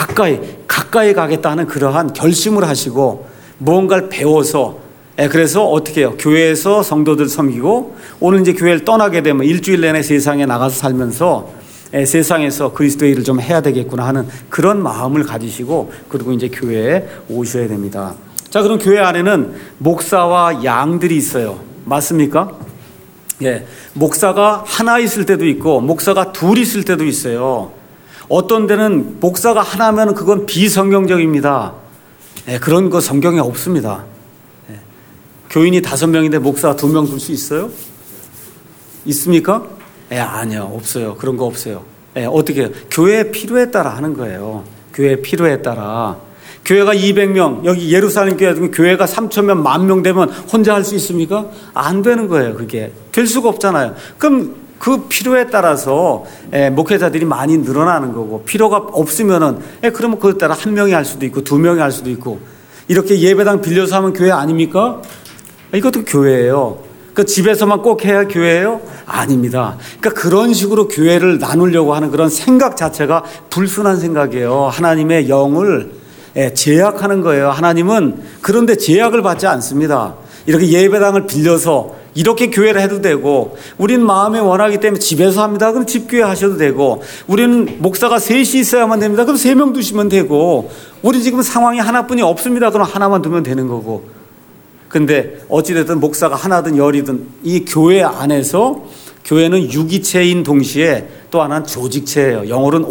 가겠다는 그러한 결심을 하시고 무언가를 배워서 그래서 어떻게 해요? 교회에서 성도들 섬기고 오늘 이제 교회를 떠나게 되면 일주일 내내 세상에 나가서 살면서 세상에서 그리스도의 일을 좀 해야 되겠구나 하는 그런 마음을 가지시고 그리고 이제 교회에 오셔야 됩니다. 자, 그럼 교회 안에는 목사와 양들이 있어요. 맞습니까? 예, 목사가 하나 있을 때도 있고 목사가 둘 있을 때도 있어요. 어떤 데는 목사가 하나면 그건 비성경적입니다. 예, 그런 거 성경에 없습니다. 예, 교인이 5명인데 목사가 2명 둘 수 있어요? 있습니까? 예, 아니요, 없어요. 그런 거 없어요. 예, 어떻게 해요? 교회의 필요에 따라 하는 거예요. 교회의 필요에 따라. 교회가 200명, 여기 예루살렘 교회가 3,000명, 10,000명 되면 혼자 할 수 있습니까? 안 되는 거예요, 그게. 될 수가 없잖아요. 그럼 그 필요에 따라서 목회자들이 많이 늘어나는 거고, 필요가 없으면은, 그러면 그에 따라 1명이 할 수도 있고, 2명이 할 수도 있고, 이렇게 예배당 빌려서 하면 교회 아닙니까? 이것도 교회예요. 그 집에서만 꼭 해야 교회예요? 아닙니다. 그러니까 그런 식으로 교회를 나누려고 하는 그런 생각 자체가 불순한 생각이에요. 하나님의 영을 제약하는 거예요. 하나님은 그런데 제약을 받지 않습니다. 이렇게 예배당을 빌려서 이렇게 교회를 해도 되고, 우리는 마음에 원하기 때문에 집에서 합니다. 그럼 집교회 하셔도 되고, 우리는 목사가 셋이 있어야만 됩니다. 그럼 3명 두시면 되고, 우리 지금 상황이 하나뿐이 없습니다. 그럼 하나만 두면 되는 거고. 근데 어찌됐든 목사가 하나든 열이든 이 교회 안에서, 교회는 유기체인 동시에 또 하나는 조직체예요. 영어로는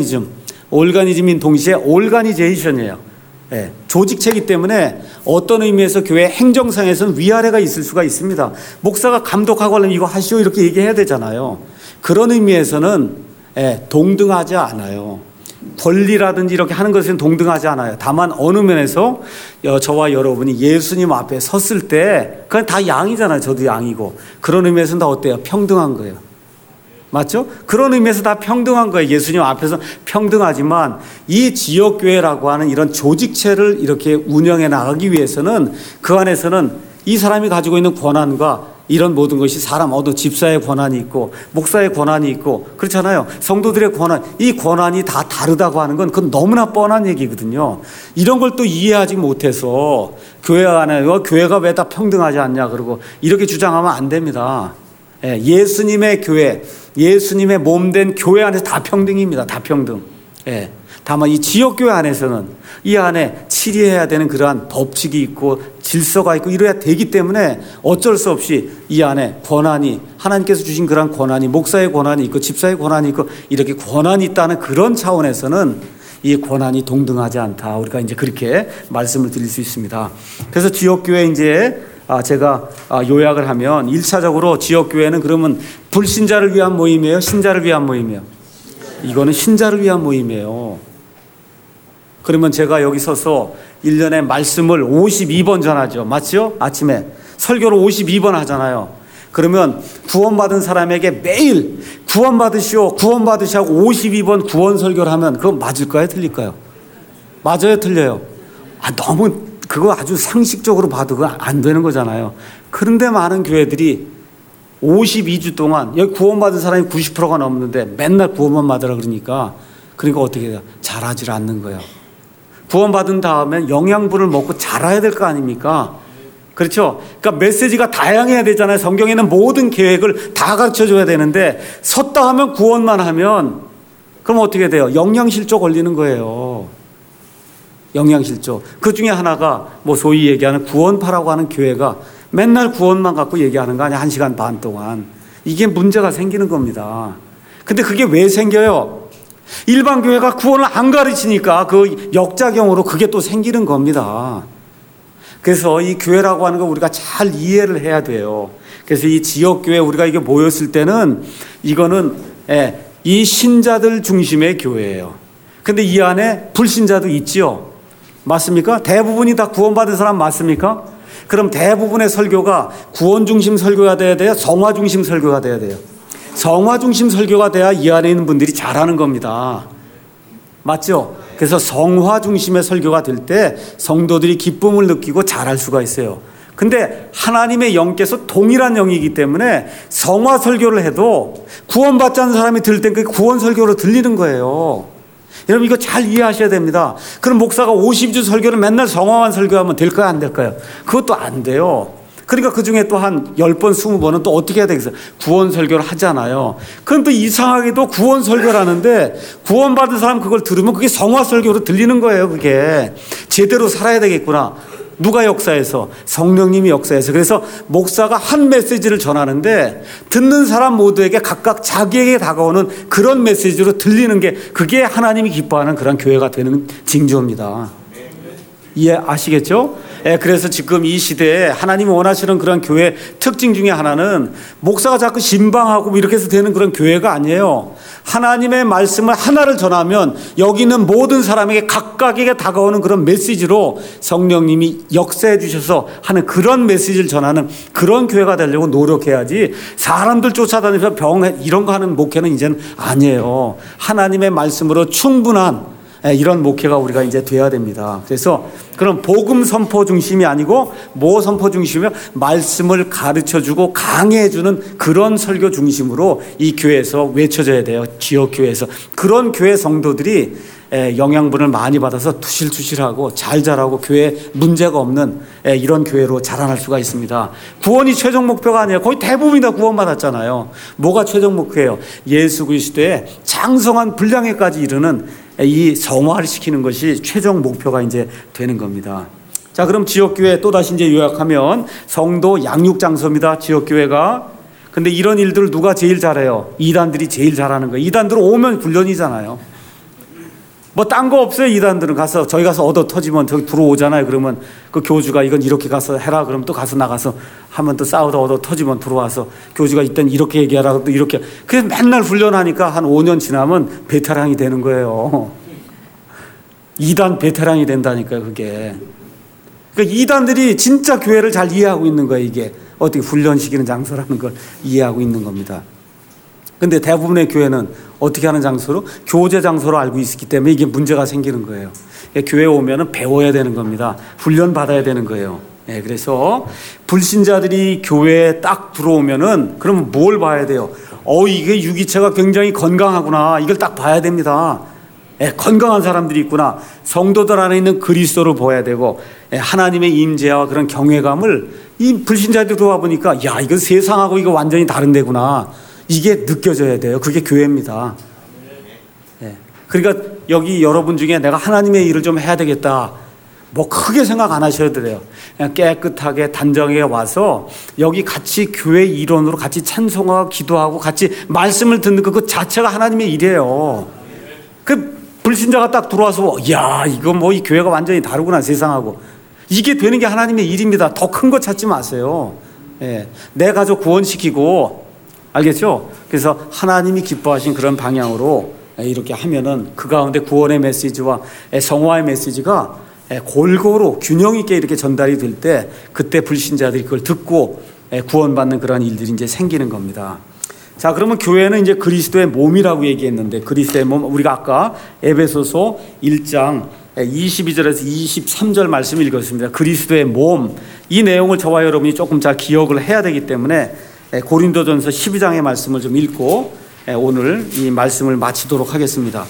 올가니즘인 동시에 올가니제이션이에요. 조직체이기 때문에 어떤 의미에서 교회 행정상에서는 위아래가 있을 수가 있습니다. 목사가 감독하고 하려면 이거 하시오 이렇게 얘기해야 되잖아요. 그런 의미에서는 동등하지 않아요. 권리라든지 이렇게 하는 것은 동등하지 않아요. 다만 어느 면에서 저와 여러분이 예수님 앞에 섰을 때 그건 다 양이잖아요. 저도 양이고. 그런 의미에서는 다 어때요? 평등한 거예요. 맞죠? 그런 의미에서 다 평등한 거예요. 예수님 앞에서 평등하지만 이 지역교회라고 하는 이런 조직체를 이렇게 운영해 나가기 위해서는 그 안에서는 이 사람이 가지고 있는 권한과 이런 모든 것이 사람, 집사의 권한이 있고 목사의 권한이 있고 그렇잖아요. 성도들의 권한, 이 권한이 다 다르다고 하는 건 그건 너무나 뻔한 얘기거든요. 이런 걸 또 이해하지 못해서 교회 안에 교회가 왜 다 평등하지 않냐 그러고 이렇게 주장하면 안 됩니다. 예수님의 교회, 예수님의 몸된 교회 안에서 다 평등입니다. 다 평등. 다만 이 지역교회 안에서는 이 안에 치리해야 되는 그러한 법칙이 있고 질서가 있고 이래야 되기 때문에 어쩔 수 없이 이 안에 권한이, 하나님께서 주신 그러한 권한이, 목사의 권한이 있고 집사의 권한이 있고 이렇게 권한이 있다는 그런 차원에서는 이 권한이 동등하지 않다. 우리가 이제 그렇게 말씀을 드릴 수 있습니다. 그래서 지역교회 이제 제가 요약을 하면 1차적으로 지역교회는 그러면 불신자를 위한 모임이에요? 신자를 위한 모임이에요? 이거는 신자를 위한 모임이에요. 그러면 제가 여기 서서 1년에 말씀을 52번 전하죠. 맞죠? 아침에 설교를 52번 하잖아요. 그러면 구원받은 사람에게 매일 구원받으시오, 구원받으시오 52번 구원 설교를 하면 그건 맞을까요? 틀릴까요? 맞아요? 틀려요? 너무 그거 아주 상식적으로 봐도 그거 안 되는 거잖아요. 그런데 많은 교회들이 52주 동안 여기 구원받은 사람이 90%가 넘는데 맨날 구원만 받으라 그러니까 어떻게 해요? 잘하질 않는 거예요. 구원받은 다음에 영양분을 먹고 자라야 될 거 아닙니까? 그렇죠? 그러니까 메시지가 다양해야 되잖아요. 성경에는 모든 계획을 다 가르쳐 줘야 되는데 섰다 하면 구원만 하면 그럼 어떻게 돼요? 영양실조 걸리는 거예요. 영양실조. 그 중에 하나가 소위 얘기하는 구원파라고 하는 교회가 맨날 구원만 갖고 얘기하는 거 아니야? 1시간 반 동안. 이게 문제가 생기는 겁니다. 근데 그게 왜 생겨요? 일반 교회가 구원을 안 가르치니까 그 역작용으로 그게 또 생기는 겁니다. 그래서 이 교회라고 하는 거 우리가 잘 이해를 해야 돼요. 그래서 이 지역교회 우리가 이게 모였을 때는 이거는 이 신자들 중심의 교회예요. 근데 이 안에 불신자도 있지요. 맞습니까? 대부분이 다 구원받은 사람 맞습니까? 그럼 대부분의 설교가 구원 중심 설교가 돼야 돼요? 성화 중심 설교가 돼야 돼요? 성화 중심 설교가 돼야 이 안에 있는 분들이 잘하는 겁니다. 맞죠? 그래서 성화 중심의 설교가 될 때 성도들이 기쁨을 느끼고 잘할 수가 있어요. 근데 하나님의 영께서 동일한 영이기 때문에 성화 설교를 해도 구원받지 않은 사람이 들을 땐 그게 구원 설교로 들리는 거예요. 여러분 이거 잘 이해하셔야 됩니다. 그럼 목사가 50주 설교를 맨날 성화만 설교하면 될까요? 안 될까요? 그것도 안 돼요. 그러니까 그 중에 또 한 10번, 20번은 또 어떻게 해야 되겠어요? 구원 설교를 하잖아요. 그럼 또 이상하게도 구원 설교를 하는데 구원받은 사람 그걸 들으면 그게 성화 설교로 들리는 거예요. 그게 제대로 살아야 되겠구나. 누가 역사해서? 성령님이 역사해서. 그래서 목사가 한 메시지를 전하는데 듣는 사람 모두에게 각각 자기에게 다가오는 그런 메시지로 들리는 게 그게 하나님이 기뻐하는 그런 교회가 되는 징조입니다. 이해하시겠죠? 그래서 지금 이 시대에 하나님이 원하시는 그런 교회 특징 중에 하나는 목사가 자꾸 신방하고 이렇게 해서 되는 그런 교회가 아니에요. 하나님의 말씀을 하나를 전하면 여기 있는 모든 사람에게 각각에게 다가오는 그런 메시지로 성령님이 역사해 주셔서 하는 그런 메시지를 전하는 그런 교회가 되려고 노력해야지 사람들 쫓아다니면서 이런 거 하는 목회는 이제는 아니에요. 하나님의 말씀으로 충분한 이런 목회가 우리가 이제 돼야 됩니다. 그래서 그런 복음 선포 중심이 아니고 뭐 선포 중심이며 말씀을 가르쳐주고 강해주는 그런 설교 중심으로 이 교회에서 외쳐져야 돼요. 지역 교회에서. 그런 교회 성도들이 영양분을 많이 받아서 투실투실하고 잘 자라고 교회에 문제가 없는 이런 교회로 자라날 수가 있습니다. 구원이 최종 목표가 아니에요. 거의 대부분이 다 구원받았잖아요. 뭐가 최종 목표예요? 예수 그리스도의 장성한 분량에까지 이르는 이 성화를 시키는 것이 최종 목표가 이제 되는 겁니다. 자, 그럼 지역교회 또다시 이제 요약하면 성도 양육장소입니다. 지역교회가. 근데 이런 일들을 누가 제일 잘해요? 이단들이 제일 잘하는 거예요. 이단들은 오면 훈련이잖아요. 뭐 딴 거 없어요. 이단들은 가서 저희 가서 얻어 터지면 저기 들어오잖아요. 그러면 그 교주가 이건 이렇게 가서 해라. 그러면 또 가서 나가서 하면 또 싸우다 얻어 터지면 들어와서 교주가 이땐 이렇게 얘기하라. 또 이렇게. 그래서 맨날 훈련하니까 한 5년 지나면 베테랑이 되는 거예요. 이단 베테랑이 된다니까요. 그게. 그러니까 이단들이 진짜 교회를 잘 이해하고 있는 거예요. 이게 어떻게 훈련시키는 장소라는 걸 이해하고 있는 겁니다. 근데 대부분의 교회는 어떻게 하는 장소로? 교제 장소로 알고 있기 때문에 이게 문제가 생기는 거예요. 교회에 오면은 배워야 되는 겁니다. 훈련 받아야 되는 거예요. 그래서 불신자들이 교회에 딱 들어오면은 그러면 뭘 봐야 돼요? 이게 유기체가 굉장히 건강하구나. 이걸 딱 봐야 됩니다. 건강한 사람들이 있구나. 성도들 안에 있는 그리스도를 보아야 되고 하나님의 임재와 그런 경외감을 이 불신자들이 들어와 보니까 야, 이거 세상하고 이거 완전히 다른 데구나. 이게 느껴져야 돼요. 그게 교회입니다. 그러니까 여기 여러분 중에 내가 하나님의 일을 좀 해야 되겠다. 뭐 크게 생각 안 하셔도 돼요. 그냥 깨끗하게 단정하게 와서 여기 같이 교회 일원으로 같이 찬송하고 기도하고 같이 말씀을 듣는 그 자체가 하나님의 일이에요. 그 불신자가 딱 들어와서 야, 이거 뭐 이 교회가 완전히 다르구나 세상하고. 이게 되는 게 하나님의 일입니다. 더 큰 거 찾지 마세요. 내 가족 구원시키고 알겠죠? 그래서 하나님이 기뻐하신 그런 방향으로 이렇게 하면은 그 가운데 구원의 메시지와 성화의 메시지가 골고루 균형 있게 이렇게 전달이 될 때 그때 불신자들이 그걸 듣고 구원받는 그런 일들이 이제 생기는 겁니다. 자, 그러면 교회는 이제 그리스도의 몸이라고 얘기했는데 그리스도의 몸, 우리가 아까 에베소서 1장 22절에서 23절 말씀 읽었습니다. 그리스도의 몸, 이 내용을 저와 여러분이 조금 잘 기억을 해야 되기 때문에 고린도전서 12장의 말씀을 좀 읽고 오늘 이 말씀을 마치도록 하겠습니다.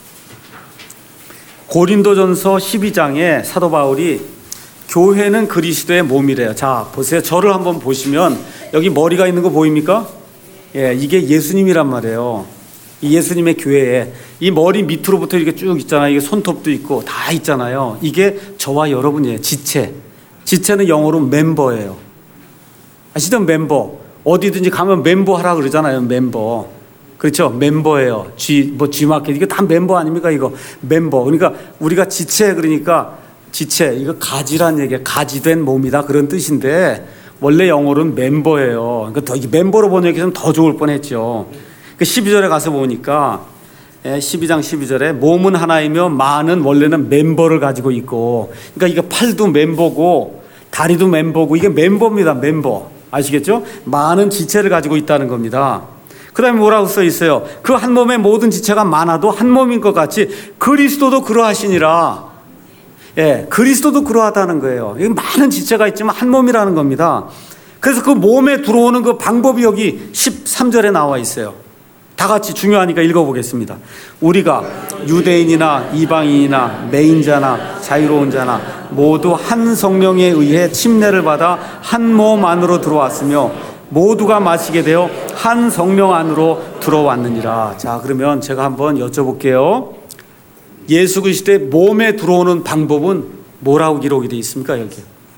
고린도전서 12장에 사도 바울이 교회는 그리스도의 몸이래요. 자, 보세요. 저를 한번 보시면 여기 머리가 있는 거 보입니까? 이게 예수님이란 말이에요. 이 예수님의 교회에 이 머리 밑으로부터 이렇게 쭉 있잖아요. 이게 손톱도 있고 다 있잖아요. 이게 저와 여러분이에요. 지체. 지체는 영어로 멤버예요. 아시죠? 멤버. 어디든지 가면 멤버 하라 그러잖아요. 멤버. 그렇죠? 멤버예요. G마켓. 이거 다 멤버 아닙니까? 이거 멤버. 그러니까 우리가 지체, 그러니까 지체. 이거 가지란 얘기예요. 가지된 몸이다. 그런 뜻인데 원래 영어로는 멤버예요. 그러니까 더, 멤버로 번역해서는 더 좋을 뻔했죠. 그 12절에 가서 보니까 12장 12절에 몸은 하나이며 많은 원래는 멤버를 가지고 있고, 그러니까 이게 팔도 멤버고 다리도 멤버고 이게 멤버입니다. 멤버. 아시겠죠? 많은 지체를 가지고 있다는 겁니다. 그 다음에 뭐라고 써 있어요? 그 한 몸의 모든 지체가 많아도 한 몸인 것 같이 그리스도도 그러하시니라. 그리스도도 그러하다는 거예요. 많은 지체가 있지만 한 몸이라는 겁니다. 그래서 그 몸에 들어오는 그 방법이 여기 13절에 나와 있어요. 다 같이 중요하니까 읽어보겠습니다. 우리가 유대인이나 이방인이나 매인자나 자유로운 자나 모두 한 성령에 의해 침례를 받아 한 몸 안으로 들어왔으며 모두가 마시게 되어 한 성령 안으로 들어왔느니라. 자, 그러면 제가 한번 여쭤볼게요. 예수 그리스도의 몸에 들어오는 방법은 뭐라고 기록이 되어 있습니까? 여기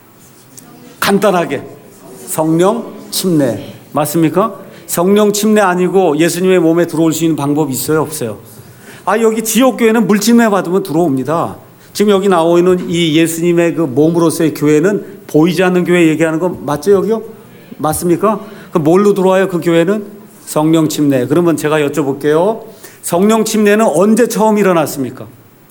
간단하게 성령 침례 맞습니까? 성령 침례 아니고 예수님의 몸에 들어올 수 있는 방법이 있어요? 없어요? 여기 지역교회는 물침례 받으면 들어옵니다. 지금 여기 나오는 이 예수님의 그 몸으로서의 교회는 보이지 않는 교회 얘기하는 거 맞죠? 여기요? 맞습니까? 그럼 뭘로 들어와요? 그 교회는? 성령 침례. 그러면 제가 여쭤볼게요. 성령 침례는 언제 처음 일어났습니까?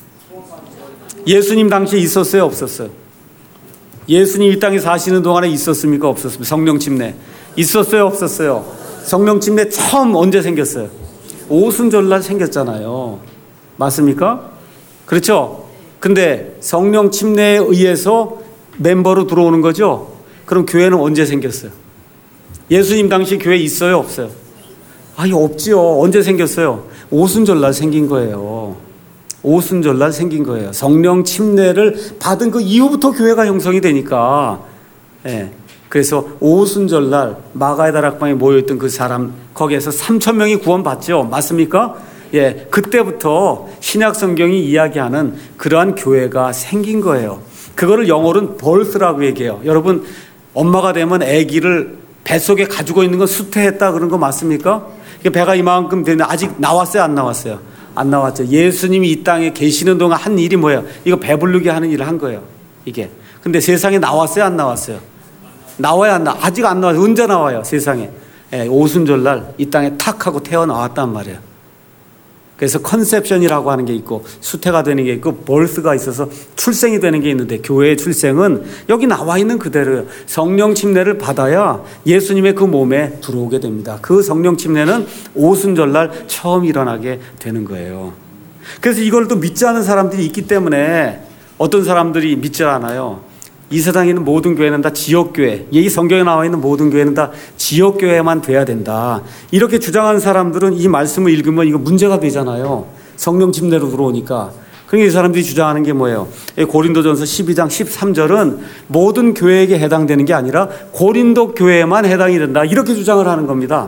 예수님 당시에 있었어요? 없었어요? 예수님 이 땅에 사시는 동안에 있었습니까? 없었습니까? 성령 침례. 있었어요? 없었어요? 성령 침례 처음 언제 생겼어요? 오순절날 생겼잖아요. 맞습니까? 그렇죠? 근데 성령 침례에 의해서 멤버로 들어오는 거죠? 그럼 교회는 언제 생겼어요? 예수님 당시 교회 있어요? 없어요? 아니, 없지요. 언제 생겼어요? 오순절날 생긴 거예요. 오순절날 생긴 거예요. 성령 침례를 받은 그 이후부터 교회가 형성이 되니까. 예. 그래서 오순절날 마가의 다락방에 모여있던 그 사람, 거기에서 3,000명이 구원받죠. 맞습니까? 예. 그때부터 신약 성경이 이야기하는 그러한 교회가 생긴 거예요. 그거를 영어로는 birth라고 얘기해요. 여러분, 엄마가 되면 아기를 뱃속에 가지고 있는 건 수태했다 그런 거 맞습니까? 배가 이만큼 되는데 아직 나왔어요? 안 나왔어요? 안 나왔죠. 예수님이 이 땅에 계시는 동안 한 일이 뭐예요? 이거 배부르게 하는 일을 한 거예요. 이게. 근데 세상에 나왔어요? 안 나왔어요? 나와야 안 나와? 아직 안 나와요. 언제 나와요? 세상에. 예, 오순절날 이 땅에 탁 하고 태어나왔단 말이에요. 그래서 컨셉션이라고 하는 게 있고 수태가 되는 게 있고 birth가 있어서 출생이 되는 게 있는데 교회의 출생은 여기 나와 있는 그대로예요. 성령 침례를 받아야 예수님의 그 몸에 들어오게 됩니다. 그 성령 침례는 오순절날 처음 일어나게 되는 거예요. 그래서 이걸 또 믿지 않은 사람들이 있기 때문에 어떤 사람들이 믿지 않아요. 이 세상에 있는 모든 교회는 다 지역교회, 이 성경에 나와 있는 모든 교회는 다 지역교회만 돼야 된다. 이렇게 주장하는 사람들은 이 말씀을 읽으면 이거 문제가 되잖아요. 성령 침례로 들어오니까. 그러니까 이 사람들이 주장하는 게 뭐예요? 고린도전서 12장 13절은 모든 교회에게 해당되는 게 아니라 고린도 교회에만 해당이 된다. 이렇게 주장을 하는 겁니다.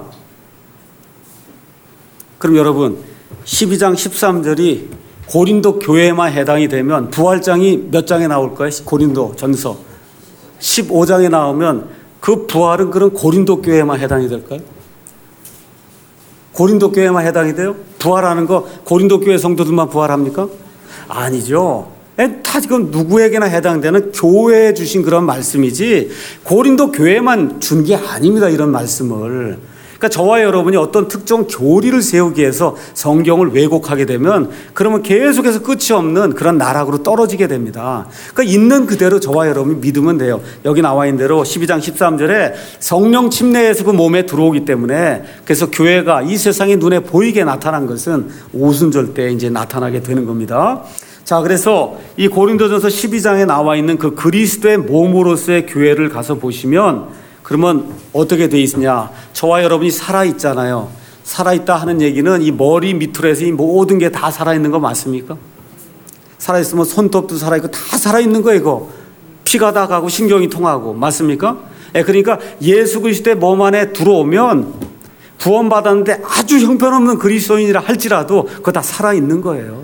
그럼 여러분, 12장 13절이 고린도 교회에만 해당이 되면 부활장이 몇 장에 나올 거예요? 고린도 전서 15장에 나오면 그 부활은 그런 고린도 교회에만 해당이 될까요? 고린도 교회에만 해당이 돼요? 부활하는 거 고린도 교회 성도들만 부활합니까? 아니죠. 다 지금 누구에게나 해당되는 교회에 주신 그런 말씀이지 고린도 교회만 준 게 아닙니다. 이런 말씀을. 그러니까 저와 여러분이 어떤 특정 교리를 세우기 위해서 성경을 왜곡하게 되면 그러면 계속해서 끝이 없는 그런 나락으로 떨어지게 됩니다. 그러니까 있는 그대로 저와 여러분이 믿으면 돼요. 여기 나와 있는 대로 12장 13절에 성령 침례에서 그 몸에 들어오기 때문에 그래서 교회가 이 세상의 눈에 보이게 나타난 것은 오순절 때 이제 나타나게 되는 겁니다. 자, 그래서 이 고린도전서 12장에 나와 있는 그 그리스도의 몸으로서의 교회를 가서 보시면 그러면 어떻게 돼 있느냐? 저와 여러분이 살아있잖아요. 살아있다 하는 얘기는 이 머리 밑으로 해서 이 모든 게 다 살아있는 거 맞습니까? 살아있으면 손톱도 살아있고 다 살아있는 거 이거. 피가 다 가고 신경이 통하고 맞습니까? 그러니까 예수 그리스도의 몸 안에 들어오면 구원받았는데 아주 형편없는 그리스도인이라 할지라도 그거 다 살아있는 거예요.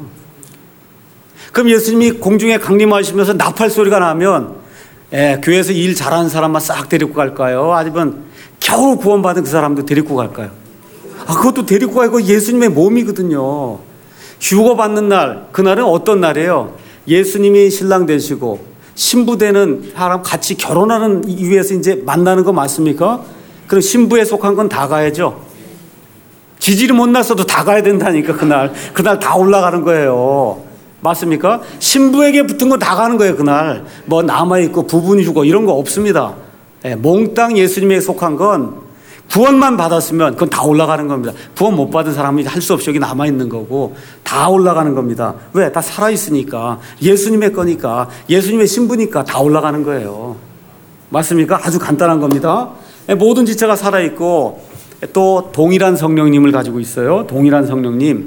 그럼 예수님이 공중에 강림하시면서 나팔 소리가 나면 교회에서 일 잘하는 사람만 싹 데리고 갈까요? 아니면 겨우 구원받은 그 사람도 데리고 갈까요? 그것도 데리고 가고 예수님의 몸이거든요. 휴거 받는 날, 그날은 어떤 날이에요? 예수님이 신랑 되시고 신부 되는 사람 같이 결혼하는 이유에서 이제 만나는 거 맞습니까? 그럼 신부에 속한 건 다 가야죠. 지질이 못 났어도 다 가야 된다니까 그날 다 올라가는 거예요. 맞습니까? 신부에게 붙은 거 다 가는 거예요, 그날. 뭐 남아있고 부분 휴거 이런 거 없습니다. 몽땅 예수님에게 속한 건 구원만 받았으면 그건 다 올라가는 겁니다. 구원 못 받은 사람이 할 수 없이 여기 남아있는 거고 다 올라가는 겁니다. 왜? 다 살아있으니까. 예수님의 거니까. 예수님의 신부니까 다 올라가는 거예요. 맞습니까? 아주 간단한 겁니다. 모든 지체가 살아있고 또 동일한 성령님을 가지고 있어요. 동일한 성령님.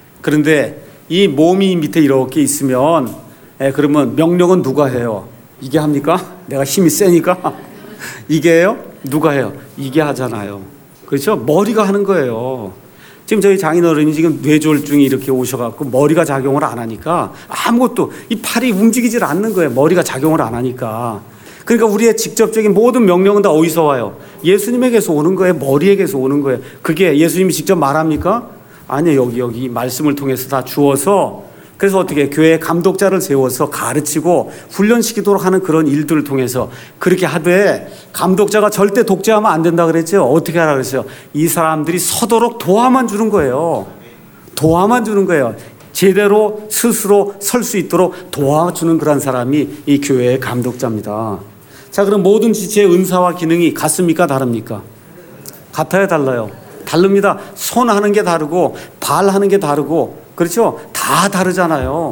그런데 이 몸이 밑에 이렇게 있으면 그러면 명령은 누가 해요? 이게 합니까? 내가 힘이 세니까? 이게 해요? 누가 해요? 이게 하잖아요. 그렇죠? 머리가 하는 거예요. 지금 저희 장인어른이 지금 뇌졸중이 이렇게 오셔갖고 머리가 작용을 안 하니까 아무것도 이 팔이 움직이질 않는 거예요. 머리가 작용을 안 하니까. 그러니까 우리의 직접적인 모든 명령은 다 어디서 와요? 예수님에게서 오는 거예요. 머리에게서 오는 거예요. 그게 예수님이 직접 말합니까? 아니요. 여기 말씀을 통해서 다 주어서 그래서 어떻게 교회에 감독자를 세워서 가르치고 훈련시키도록 하는 그런 일들을 통해서 그렇게 하되 감독자가 절대 독재하면 안 된다 그랬죠. 어떻게 하라 그랬어요? 이 사람들이 서도록 도와만 주는 거예요. 도와만 주는 거예요. 제대로 스스로 설 수 있도록 도와주는 그런 사람이 이 교회의 감독자입니다. 자, 그럼 모든 지체의 은사와 기능이 같습니까? 다릅니까? 같아요? 달라요? 다릅니다. 손 하는 게 다르고 발 하는 게 다르고 그렇죠? 다 다르잖아요.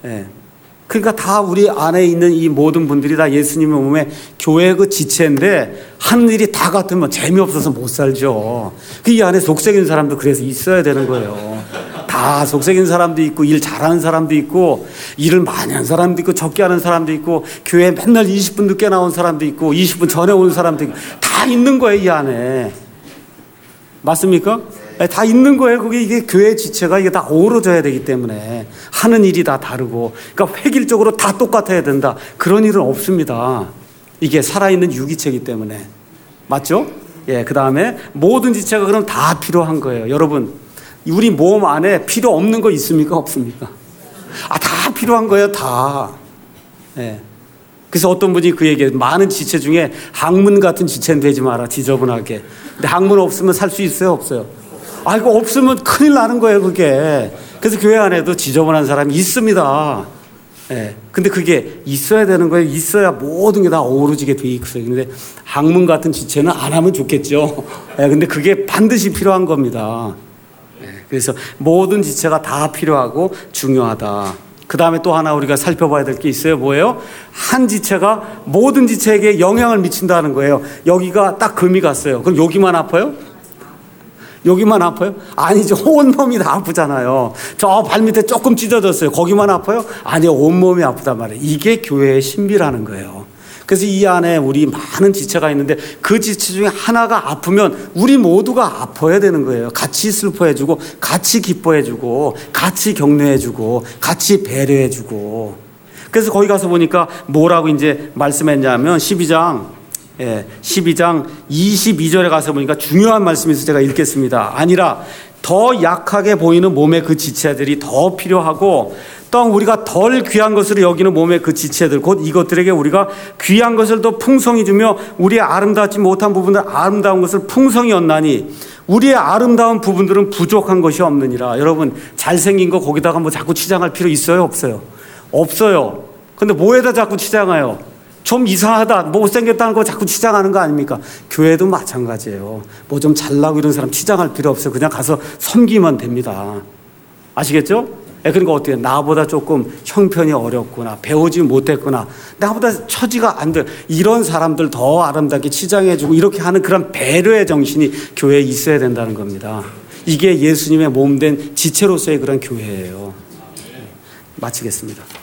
예. 그러니까 다 우리 안에 있는 이 모든 분들이 다 예수님의 몸에 교회 그 지체인데 하는 일이 다 같으면 재미없어서 못 살죠. 그 이 안에 속썩인 사람도 그래서 있어야 되는 거예요. 다 속썩인 사람도 있고 일 잘하는 사람도 있고 일을 많이 하는 사람도 있고 적게 하는 사람도 있고 교회 맨날 20분 늦게 나온 사람도 있고 20분 전에 오는 사람도 있고 다 있는 거예요, 이 안에. 맞습니까? 다 있는 거예요. 그게 이게 교회 지체가 이게 다 어우러져야 되기 때문에 하는 일이 다 다르고, 그러니까 획일적으로 다 똑같아야 된다. 그런 일은 없습니다. 이게 살아있는 유기체이기 때문에. 맞죠? 예, 그 다음에 모든 지체가 그럼 다 필요한 거예요. 여러분, 우리 몸 안에 필요 없는 거 있습니까? 없습니까? 다 필요한 거예요, 다. 예. 그래서 어떤 분이 그 얘기해요. 많은 지체 중에 학문 같은 지체는 되지 마라, 지저분하게. 근데 학문 없으면 살 수 있어요, 없어요? 이거 없으면 큰일 나는 거예요, 그게. 그래서 교회 안에도 지저분한 사람이 있습니다. 예. 근데 그게 있어야 되는 거예요. 있어야 모든 게 다 어우러지게 돼 있어요. 근데 학문 같은 지체는 안 하면 좋겠죠. 예. 근데 그게 반드시 필요한 겁니다. 예. 그래서 모든 지체가 다 필요하고 중요하다. 그 다음에 또 하나 우리가 살펴봐야 될 게 있어요. 뭐예요? 한 지체가 모든 지체에게 영향을 미친다는 거예요. 여기가 딱 금이 갔어요. 그럼 여기만 아파요? 여기만 아파요? 아니죠. 온몸이 다 아프잖아요. 저 발밑에 조금 찢어졌어요. 거기만 아파요? 아니요. 온몸이 아프단 말이에요. 이게 교회의 신비라는 거예요. 그래서 이 안에 우리 많은 지체가 있는데 그 지체 중에 하나가 아프면 우리 모두가 아파야 되는 거예요. 같이 슬퍼해주고 같이 기뻐해주고 같이 격려해주고 같이 배려해주고. 그래서 거기 가서 보니까 뭐라고 이제 말씀했냐면 12장 22절에 가서 보니까 중요한 말씀이 있어서 제가 읽겠습니다. 아니라 더 약하게 보이는 몸의 그 지체들이 더 필요하고 또 우리가 덜 귀한 것으로 여기는 몸의 그 지체들 곧 이것들에게 우리가 귀한 것을 더 풍성히 주며 우리의 아름답지 못한 부분들 아름다운 것을 풍성히 얻나니 우리의 아름다운 부분들은 부족한 것이 없느니라. 여러분, 잘생긴 거 거기다가 뭐 자꾸 치장할 필요 있어요, 없어요? 없어요. 근데 뭐에다 자꾸 치장해요? 좀 이상하다, 못생겼다는 거 자꾸 치장하는 거 아닙니까? 교회도 마찬가지예요. 뭐 좀 잘나고 이런 사람 치장할 필요 없어요. 그냥 가서 섬기면 됩니다. 아시겠죠? 그러니까 어때요? 나보다 조금 형편이 어렵구나, 배우지 못했구나, 나보다 처지가 안 돼, 이런 사람들 더 아름답게 치장해주고 이렇게 하는 그런 배려의 정신이 교회에 있어야 된다는 겁니다. 이게 예수님의 몸된 지체로서의 그런 교회예요. 마치겠습니다.